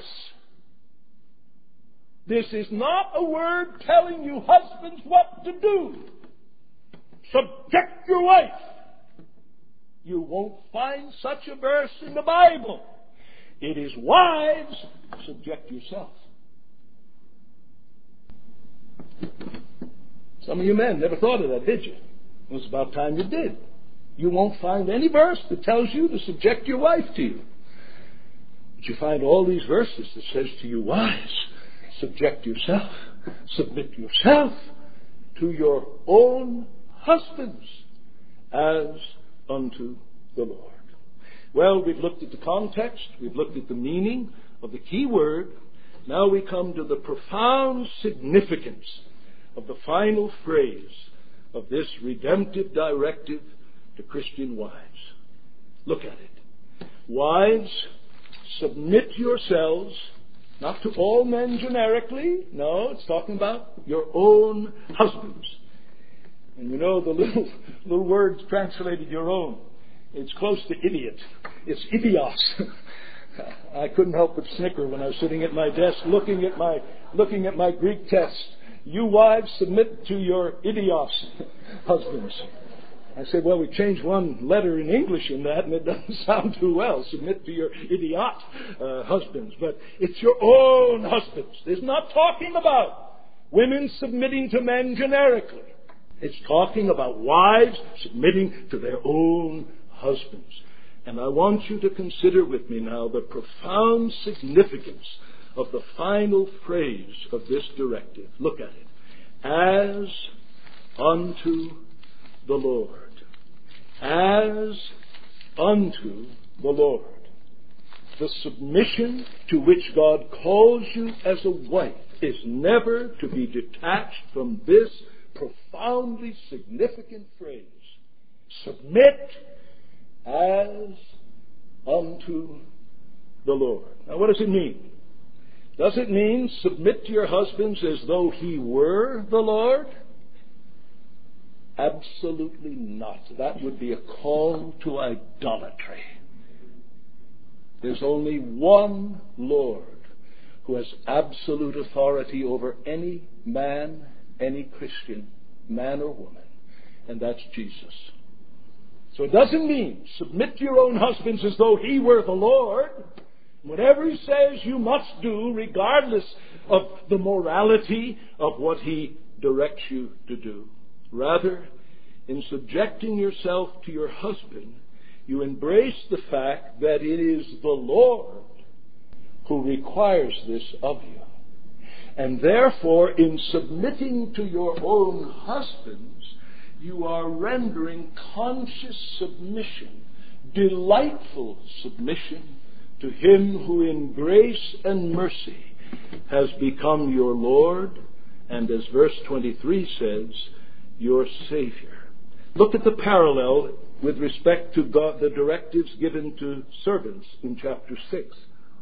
This is not a word telling you, husbands, what to do. Subject your wife. You won't find such a verse in the Bible. It is wives, subject yourself. Some of you men never thought of that, did you? Well, it's about time you did. You won't find any verse that tells you to subject your wife to you. But you find all these verses that says to you, wives, subject yourself, submit yourself to your own husbands as unto the Lord. Well, we've looked at the context, we've looked at the meaning of the key word. Now we come to the profound significance of the final phrase of this redemptive directive to Christian wives. Look at it. Wives, submit yourselves, not to all men generically. No, it's talking about your own husbands. And you know the little, little word translated your own. It's close to idiot. It's idios. I couldn't help but snicker when I was sitting at my desk looking at my looking at my Greek text. You wives, submit to your idios husbands. I said, well, we changed one letter in English in that, and it doesn't sound too well. Submit to your idiot uh, husbands. But it's your own husbands. It's not talking about women submitting to men generically. It's talking about wives submitting to their own husbands. And I want you to consider with me now the profound significance of the final phrase of this directive. Look at it. As unto the Lord. As unto the Lord. The submission to which God calls you as a wife is never to be detached from this profoundly significant phrase. Submit as unto the Lord. Now, what does it mean? Does it mean submit to your husbands as though he were the Lord? Absolutely not. That would be a call to idolatry. There's only one Lord who has absolute authority over any man, any Christian, man or woman, and that's Jesus. So it doesn't mean submit to your own husbands as though he were the Lord. Whatever he says you must do, regardless of the morality of what he directs you to do. Rather, in subjecting yourself to your husband, you embrace the fact that it is the Lord who requires this of you. And therefore, in submitting to your own husbands, you are rendering conscious submission, delightful submission, to him who in grace and mercy has become your Lord, and as verse twenty-three says, your Savior. Look at the parallel with respect to God, the directives given to servants in chapter six.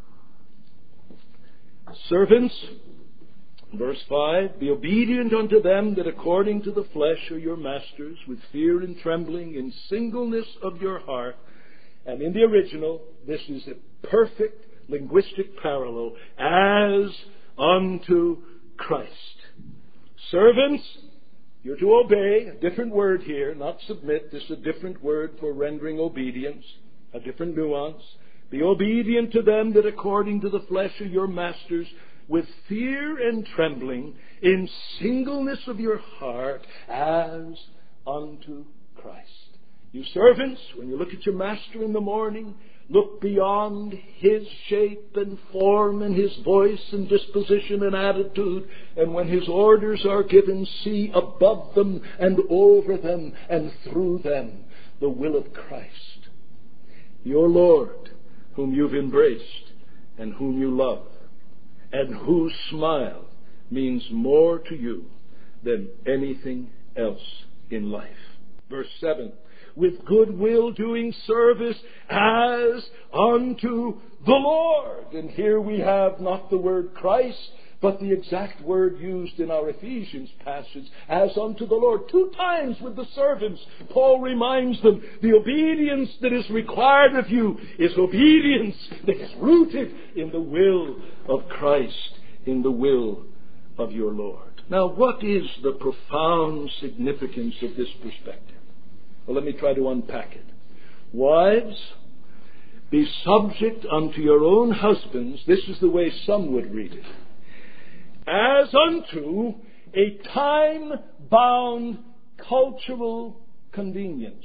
Servants, verse five, be obedient unto them that according to the flesh are your masters, with fear and trembling, in singleness of your heart. And in the original, this is a perfect linguistic parallel, as unto Christ. Servants, you're to obey, a different word here, not submit. This is a different word for rendering obedience, a different nuance. Be obedient to them that according to the flesh are your masters, with fear and trembling, in singleness of your heart, as unto Christ. You servants, when you look at your master in the morning, look beyond his shape and form and his voice and disposition and attitude. And when his orders are given, see above them and over them and through them the will of Christ, your Lord, whom you've embraced and whom you love, and whose smile means more to you than anything else in life. Verse seven, with good will doing service as unto the Lord. And here we have not the word Christ, but the exact word used in our Ephesians passage, as unto the Lord. Two times with the servants, Paul reminds them, the obedience that is required of you is obedience that is rooted in the will of Christ, in the will of your Lord. Now, what is the profound significance of this perspective? Well, let me try to unpack it. Wives, be subject unto your own husbands. This is the way some would read it. As unto a time-bound cultural convenience.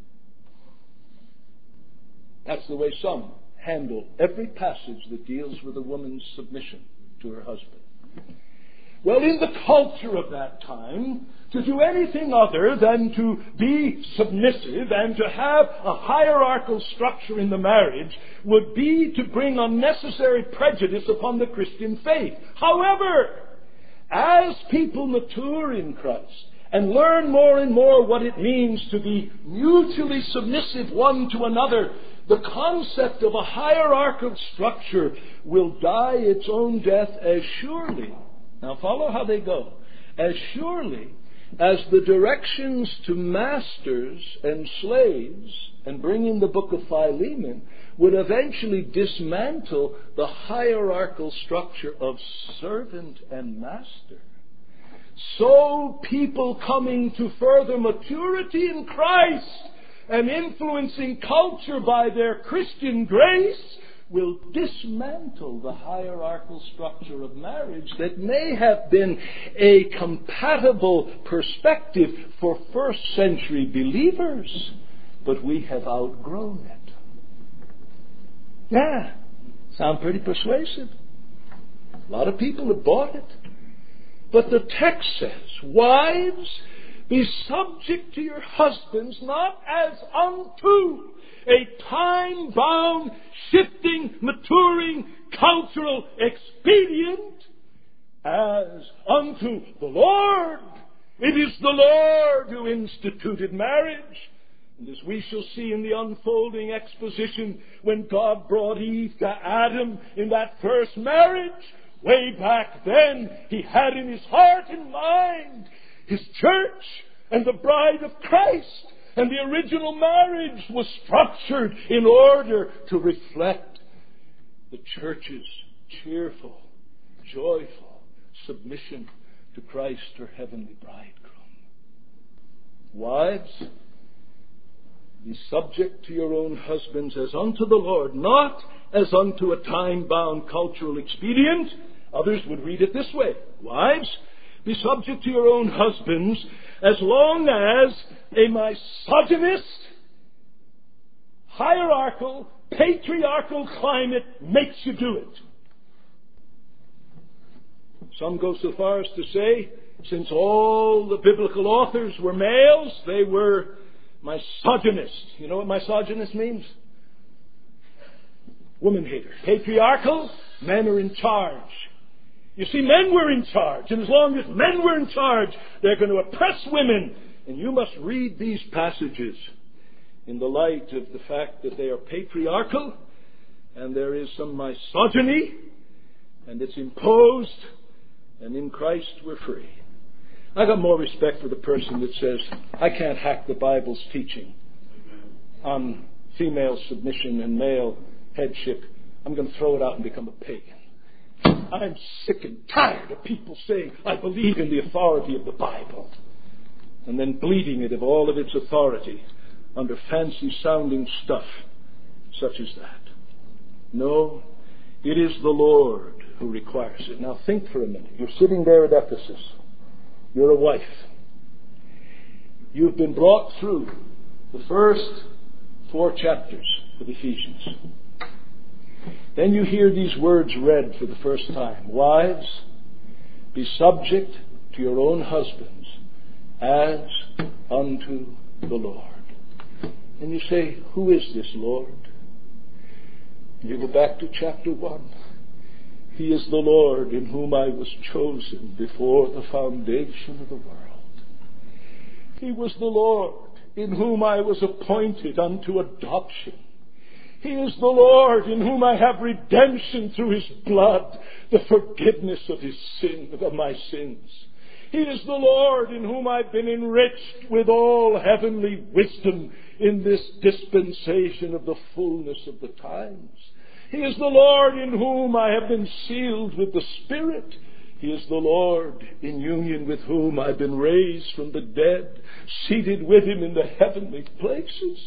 That's the way some handle every passage that deals with a woman's submission to her husband. Well, in the culture of that time, to do anything other than to be submissive and to have a hierarchical structure in the marriage would be to bring unnecessary prejudice upon the Christian faith. However, as people mature in Christ and learn more and more what it means to be mutually submissive one to another, the concept of a hierarchical structure will die its own death as surely, now follow how they go, as surely as the directions to masters and slaves, and bring in the book of Philemon, would eventually dismantle the hierarchical structure of servant and master. So people coming to further maturity in Christ and influencing culture by their Christian grace will dismantle the hierarchical structure of marriage that may have been a compatible perspective for first century believers, but we have outgrown it. Yeah, sound pretty persuasive. A lot of people have bought it. But the text says, wives, be subject to your husbands, not as unto a time-bound, shifting, maturing, cultural expedient, as unto the Lord. It is the Lord who instituted marriage. And as we shall see in the unfolding exposition, when God brought Eve to Adam in that first marriage, way back then, He had in His heart and mind His church and the bride of Christ. And the original marriage was structured in order to reflect the church's cheerful, joyful submission to Christ, her heavenly bridegroom. Wives, be subject to your own husbands as unto the Lord, not as unto a time-bound cultural expedient. Others would read it this way. Wives, be subject to your own husbands as long as a misogynist, hierarchical, patriarchal climate makes you do it. Some go so far as to say, since all the biblical authors were males, they were misogynist. You know what misogynist means? Woman hater. Patriarchal, men are in charge. You see, men were in charge, and as long as men were in charge, they're going to oppress women. And you must read these passages in the light of the fact that they are patriarchal, and there is some misogyny, and it's imposed, and in Christ we're free. I got more respect for the person that says, I can't hack the Bible's teaching on female submission and male headship. I'm going to throw it out and become a pagan. I'm sick and tired of people saying, I believe in the authority of the Bible, and then bleeding it of all of its authority under fancy-sounding stuff such as that. No, it is the Lord who requires it. Now think for a minute. You're sitting there at Ephesus. You're a wife. You've been brought through the first four chapters of Ephesians. Then you hear these words read for the first time. Wives, be subject to your own husbands as unto the Lord. And you say, who is this Lord? And you go back to chapter one. He is the Lord in whom I was chosen before the foundation of the world. He was the Lord in whom I was appointed unto adoption. He is the Lord in whom I have redemption through His blood, the forgiveness of His sin, of my sins. He is the Lord in whom I've been enriched with all heavenly wisdom in this dispensation of the fullness of the times. He is the Lord in whom I have been sealed with the Spirit. He is the Lord in union with whom I've been raised from the dead, seated with Him in the heavenly places.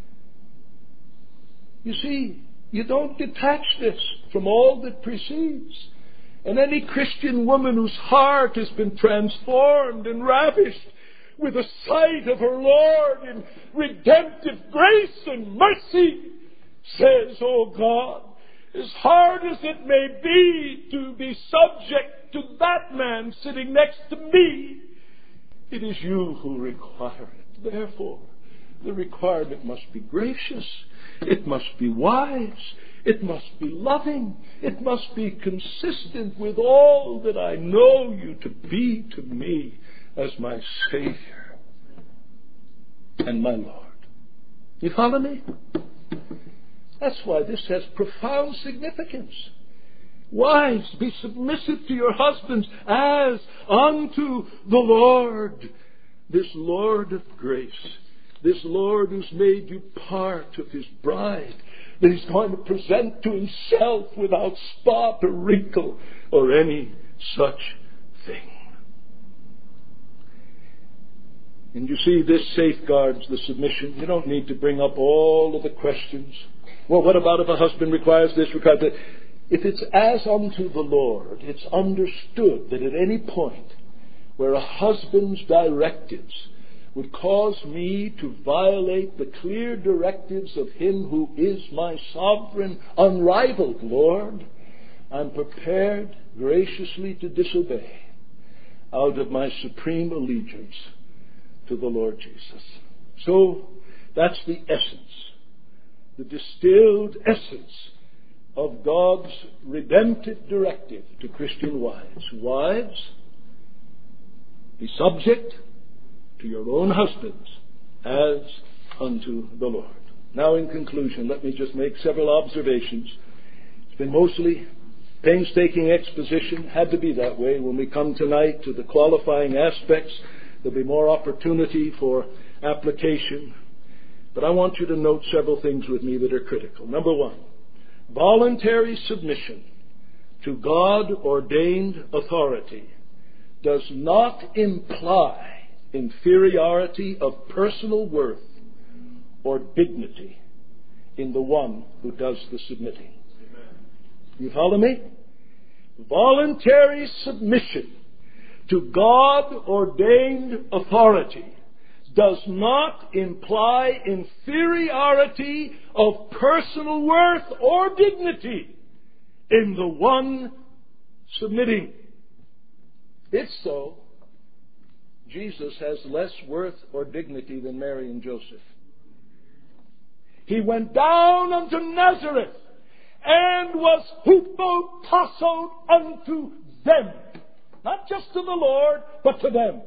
You see, you don't detach this from all that precedes. And any Christian woman whose heart has been transformed and ravished with the sight of her Lord in redemptive grace and mercy says, oh God, as hard as it may be to be subject to that man sitting next to me, it is you who require it. Therefore, the requirement must be gracious. It must be wise. It must be loving. It must be consistent with all that I know you to be to me as my Savior and my Lord. You follow me? That's why this has profound significance. Wives, be submissive to your husbands as unto the Lord. This Lord of grace. This Lord who's made you part of His bride, that He's going to present to Himself without spot or wrinkle or any such thing. And you see, this safeguards the submission. You don't need to bring up all of the questions. Well, what about if a husband requires this, requires that? If it's as unto the Lord, it's understood that at any point where a husband's directives would cause me to violate the clear directives of Him who is my sovereign, unrivaled Lord, I'm prepared graciously to disobey out of my supreme allegiance to the Lord Jesus. So that's the essence, the distilled essence of God's redemptive directive to Christian wives. Wives, be subject to your own husbands as unto the Lord. Now, in conclusion, let me just make several observations. It's been mostly painstaking exposition. Had to be that way. When we come tonight to the qualifying aspects, there'll be more opportunity for application. But I want you to note several things with me that are critical. Number one, voluntary submission to God-ordained authority does not imply inferiority of personal worth or dignity in the one who does the submitting. Amen. You follow me? Voluntary submission to God-ordained authority does not imply inferiority of personal worth or dignity in the one submitting. If so, Jesus has less worth or dignity than Mary and Joseph. He went down unto Nazareth and was hupotassoed unto them. Not just to the Lord, but to them.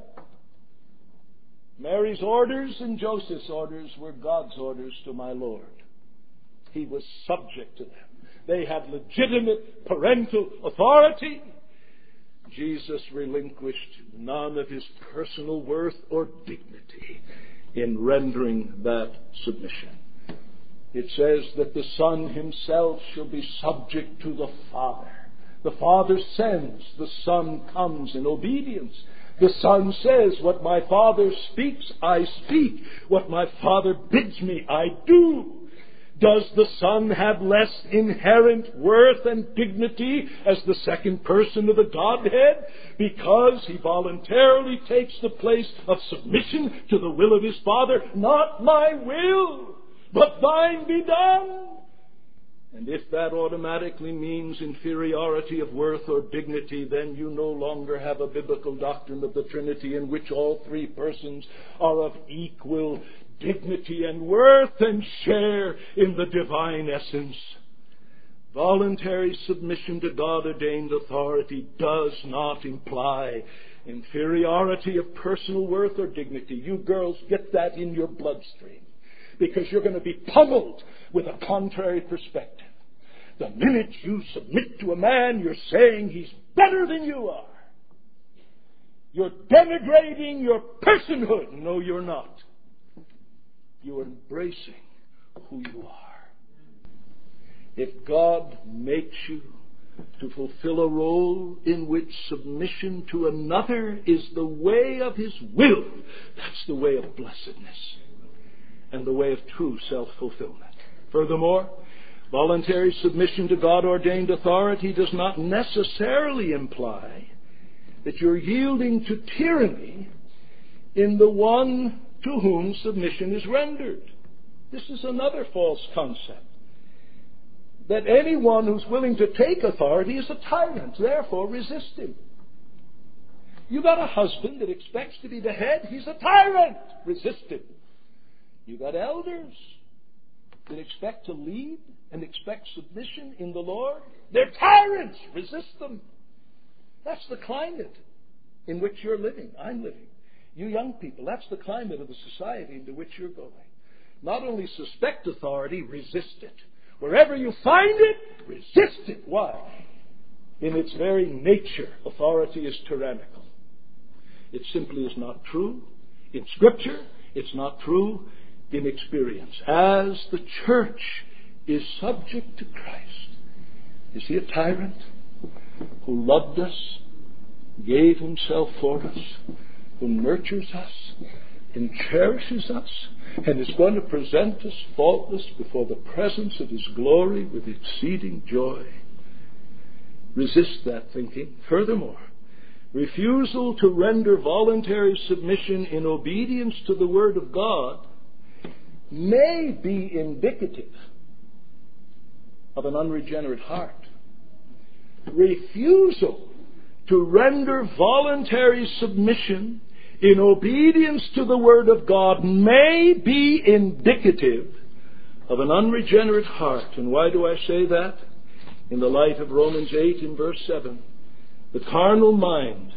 Mary's orders and Joseph's orders were God's orders to my Lord. He was subject to them. They had legitimate parental authority. Jesus relinquished none of his personal worth or dignity in rendering that submission. It says that the Son himself shall be subject to the Father. The Father sends, the Son comes in obedience. The Son says, what my Father speaks, I speak. What my Father bids me, I do. Does the Son have less inherent worth and dignity as the second person of the Godhead because he voluntarily takes the place of submission to the will of his Father? Not my will, but thine be done. And if that automatically means inferiority of worth or dignity, then you no longer have a biblical doctrine of the Trinity in which all three persons are of equal dignity and worth and share in the divine essence. Voluntary submission to God-ordained authority does not imply inferiority of personal worth or dignity. You girls get that in your bloodstream, because you're going to be pummeled with a contrary perspective. The minute you submit to a man, you're saying he's better than you are. You're denigrating your personhood. No, you're not. You're embracing who you are. If God makes you to fulfill a role in which submission to another is the way of his will, that's the way of blessedness and the way of true self-fulfillment. Furthermore, voluntary submission to God-ordained authority does not necessarily imply that you're yielding to tyranny in the one to whom submission is rendered. This is another false concept. That anyone who's willing to take authority is a tyrant, therefore resist him. You got a husband that expects to be the head, he's a tyrant, resist him. You got elders that expect to lead and expect submission in the Lord, they're tyrants, resist them. That's the climate in which you're living, I'm living. You young people, that's the climate of the society into which you're going. Not only suspect authority, resist it. Wherever you find it, resist it. Why? In its very nature, authority is tyrannical. It simply is not true in Scripture. It's not true in experience. As the church is subject to Christ, is he a tyrant who loved us, gave himself for us, who nurtures us and cherishes us, and is going to present us faultless before the presence of his glory with exceeding joy? Resist that thinking. Furthermore, refusal to render voluntary submission in obedience to the Word of God may be indicative of an unregenerate heart. Refusal to render voluntary submission in obedience to the Word of God may be indicative of an unregenerate heart. And why do I say that? In the light of Romans eight in verse seven. The carnal mind,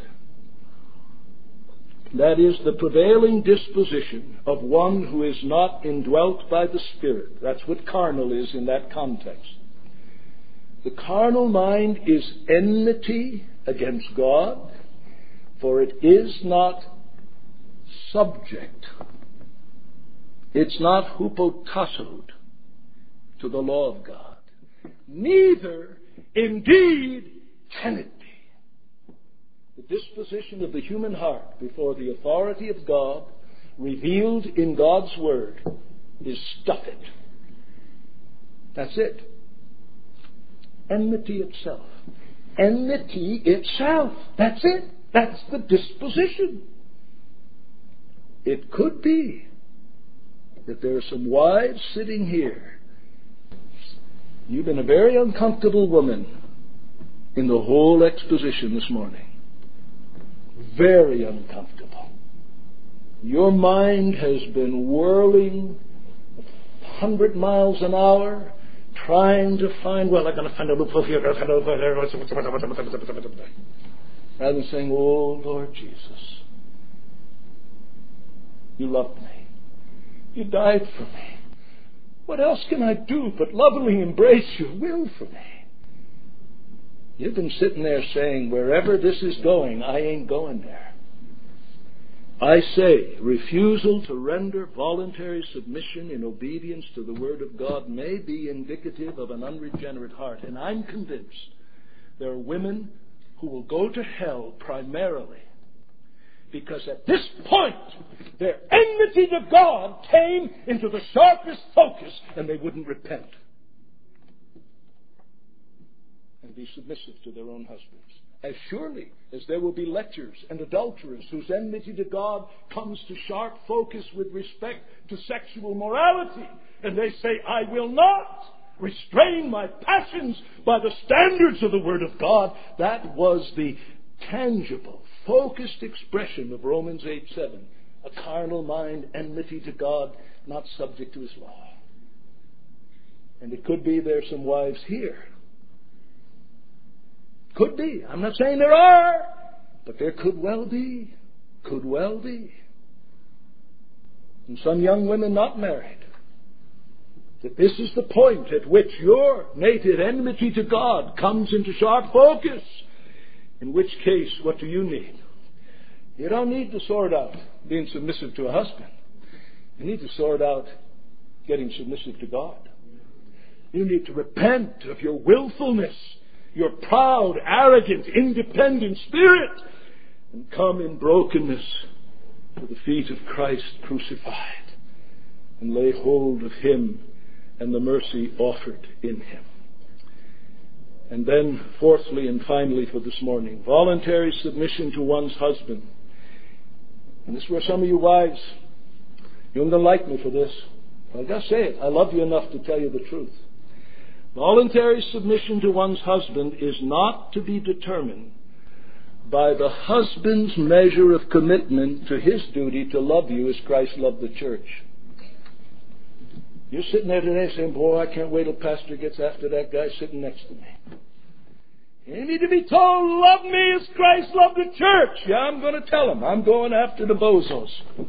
that is the prevailing disposition of one who is not indwelt by the Spirit. That's what carnal is in that context. The carnal mind is enmity against God, for it is not subject. It's not hupotassod to the law of God. Neither, indeed, can it be. The disposition of the human heart before the authority of God, revealed in God's Word, is stuff it. That's it. Enmity itself. Enmity itself. That's it. That's the disposition. It could be that there are some wives sitting here. You've been a very uncomfortable woman in the whole exposition this morning. Very uncomfortable. Your mind has been whirling a hundred miles an hour, trying to find, well, I'm going to find a loophole here, I'm going to find a loophole here. Rather than saying, oh, Lord Jesus, you loved me. You died for me. What else can I do but lovingly embrace your will for me? You've been sitting there saying, wherever this is going, I ain't going there. I say, refusal to render voluntary submission in obedience to the Word of God may be indicative of an unregenerate heart. And I'm convinced there are women who will go to hell primarily because at this point their enmity to God came into the sharpest focus and they wouldn't repent and be submissive to their own husbands. As surely as there will be lecherous and adulterers whose enmity to God comes to sharp focus with respect to sexual morality, and they say, I will not restrain my passions by the standards of the Word of God. That was the tangible, focused expression of Romans eight seven. A carnal mind, enmity to God, not subject to His law. And it could be there are some wives here. Could be. I'm not saying there are, but there could well be. Could well be. And some young women not married. That this is the point at which your native enmity to God comes into sharp focus. In which case, what do you need? You don't need to sort out being submissive to a husband. You need to sort out getting submissive to God. You need to repent of your willfulness, your proud, arrogant, independent spirit, and come in brokenness to the feet of Christ crucified and lay hold of Him and the mercy offered in Him. And then, fourthly and finally for this morning, voluntary submission to one's husband. And this is where some of you wives, you aren't going to like me for this. I'll just say it. I love you enough to tell you the truth. Voluntary submission to one's husband is not to be determined by the husband's measure of commitment to his duty to love you as Christ loved the church. You're sitting there today saying, boy, I can't wait till Pastor gets after that guy sitting next to me. You need to be told, love me as Christ loved the church. Yeah, I'm going to tell him. I'm going after the bozos.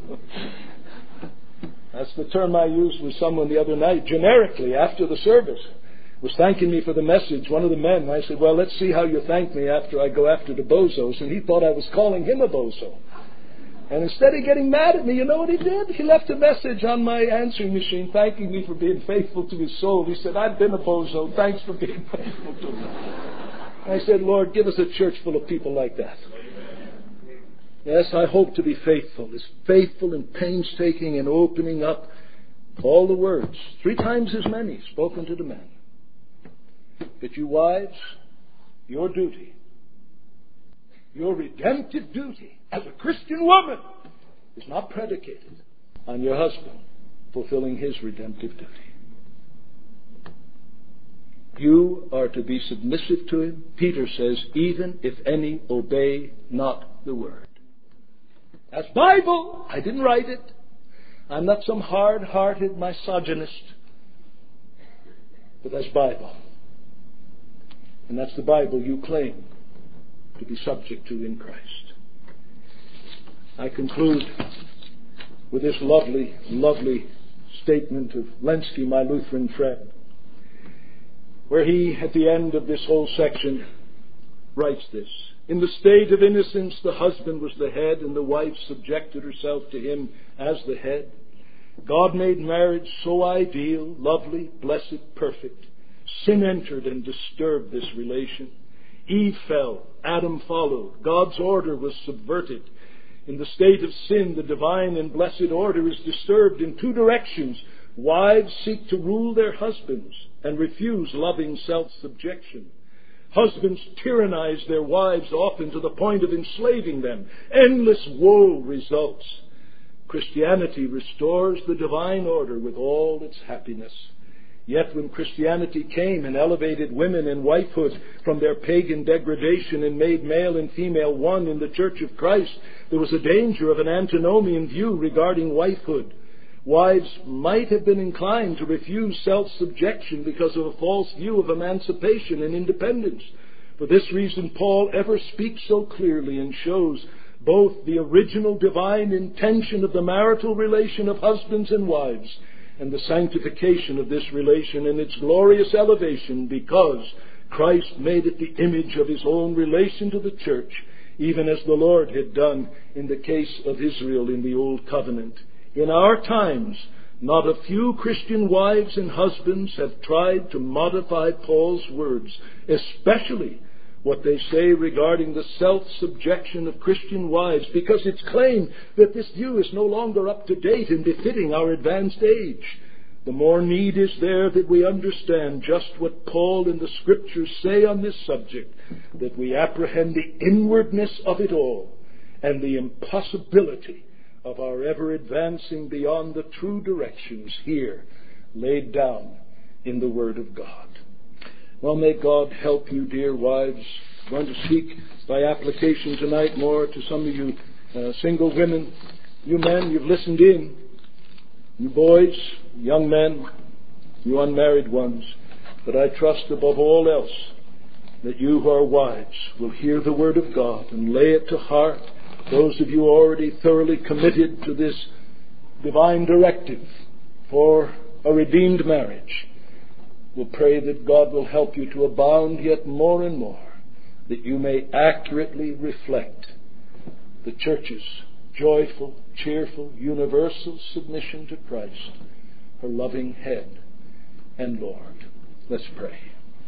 That's the term I used with someone the other night, generically, after the service. Was thanking me for the message, one of the men. I said, well, let's see how you thank me after I go after the bozos. And he thought I was calling him a bozo. And instead of getting mad at me, you know what he did? He left a message on my answering machine thanking me for being faithful to his soul. He said, I've been a bozo. Thanks for being faithful to me. I said, Lord, give us a church full of people like that. Yes, I hope to be faithful. As faithful and painstaking in opening up all the words. Three times as many spoken to the men. But you wives, your duty, your redemptive duty as a Christian woman is not predicated on your husband fulfilling his redemptive duty. You are to be submissive to him. Peter says, even if any obey not the word. That's Bible. I didn't write it. I'm not some hard-hearted misogynist. But that's Bible. And that's the Bible you claim to be subject to in Christ. I conclude with this lovely, lovely statement of Lenski, my Lutheran friend, where he, at the end of this whole section, writes this. In the state of innocence, the husband was the head, and the wife subjected herself to him as the head. God made marriage so ideal, lovely, blessed, perfect. Sin entered and disturbed this relation. Eve fell. Adam followed. God's order was subverted. In the state of sin, the divine and blessed order is disturbed in two directions. Wives seek to rule their husbands and refuse loving self-subjection. Husbands tyrannize their wives often to the point of enslaving them. Endless woe results. Christianity restores the divine order with all its happiness. Yet when Christianity came and elevated women and wifehood from their pagan degradation and made male and female one in the Church of Christ, there was a danger of an antinomian view regarding wifehood. wives might have been inclined to refuse self-subjection because of a false view of emancipation and independence. For this reason, Paul ever speaks so clearly and shows both the original divine intention of the marital relation of husbands and wives and the sanctification of this relation and its glorious elevation, because Christ made it the image of his own relation to the church, even as the Lord had done in the case of Israel in the Old Covenant. In our times, not a few Christian wives and husbands have tried to modify Paul's words, especially what they say regarding the self-subjection of Christian wives, because it's claimed that this view is no longer up to date and befitting our advanced age. The more need is there that we understand just what Paul and the Scriptures say on this subject, that we apprehend the inwardness of it all and the impossibility of our ever advancing beyond the true directions here laid down in the Word of God. Well, may God help you, dear wives. I'm going to speak by application tonight more to some of you uh, single women. You men, you've listened in. You boys, young men, you unmarried ones. But I trust above all else that you who are wives will hear the Word of God and lay it to heart. Those of you already thoroughly committed to this divine directive for a redeemed marriage, we'll pray that God will help you to abound yet more and more, that you may accurately reflect the church's joyful, cheerful, universal submission to Christ, her loving head and Lord. Let's pray.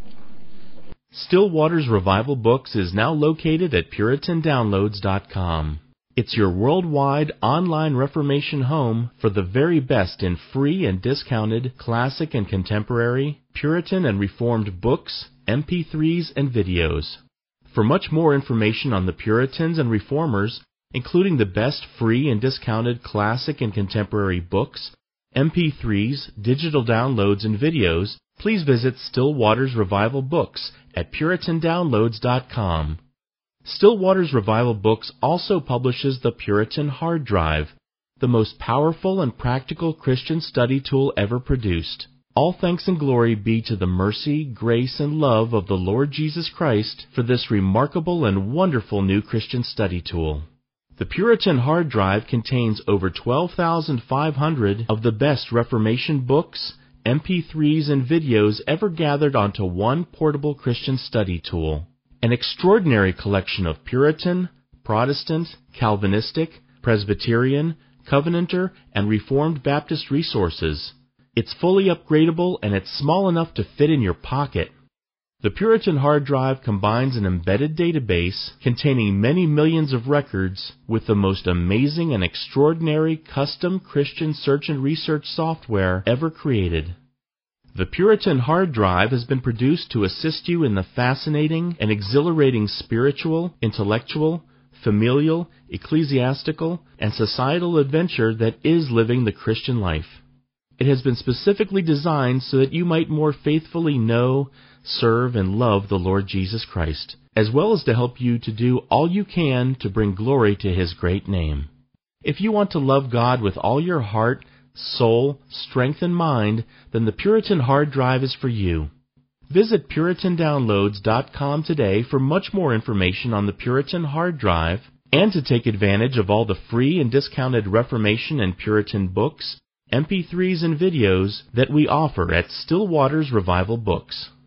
Still Waters Revival Books is now located at Puritan Downloads dot com. It's your worldwide online Reformation home for the very best in free and discounted classic and contemporary, Puritan and Reformed books, M P threes, and videos. For much more information on the Puritans and Reformers, including the best free and discounted classic and contemporary books, M P threes, digital downloads, and videos, please visit Still Waters Revival Books at Puritan Downloads dot com. Still Waters Revival Books also publishes the Puritan Hard Drive, the most powerful and practical Christian study tool ever produced. All thanks and glory be to the mercy, grace, and love of the Lord Jesus Christ for this remarkable and wonderful new Christian study tool. The Puritan Hard Drive contains over twelve thousand five hundred of the best Reformation books, M P threes, and videos ever gathered onto one portable Christian study tool. An extraordinary collection of Puritan, Protestant, Calvinistic, Presbyterian, Covenanter, and Reformed Baptist resources. It's fully upgradable and it's small enough to fit in your pocket. The Puritan Hard Drive combines an embedded database containing many millions of records with the most amazing and extraordinary custom Christian search and research software ever created. The Puritan Hard Drive has been produced to assist you in the fascinating and exhilarating spiritual, intellectual, familial, ecclesiastical, and societal adventure that is living the Christian life. It has been specifically designed so that you might more faithfully know, serve, and love the Lord Jesus Christ, as well as to help you to do all you can to bring glory to His great name. If you want to love God with all your heart, soul, strength, and mind, then the Puritan Hard Drive is for you. Visit Puritan Downloads dot com today for much more information on the Puritan Hard Drive and to take advantage of all the free and discounted Reformation and Puritan books, M P threes, and videos that we offer at Still Waters Revival Books.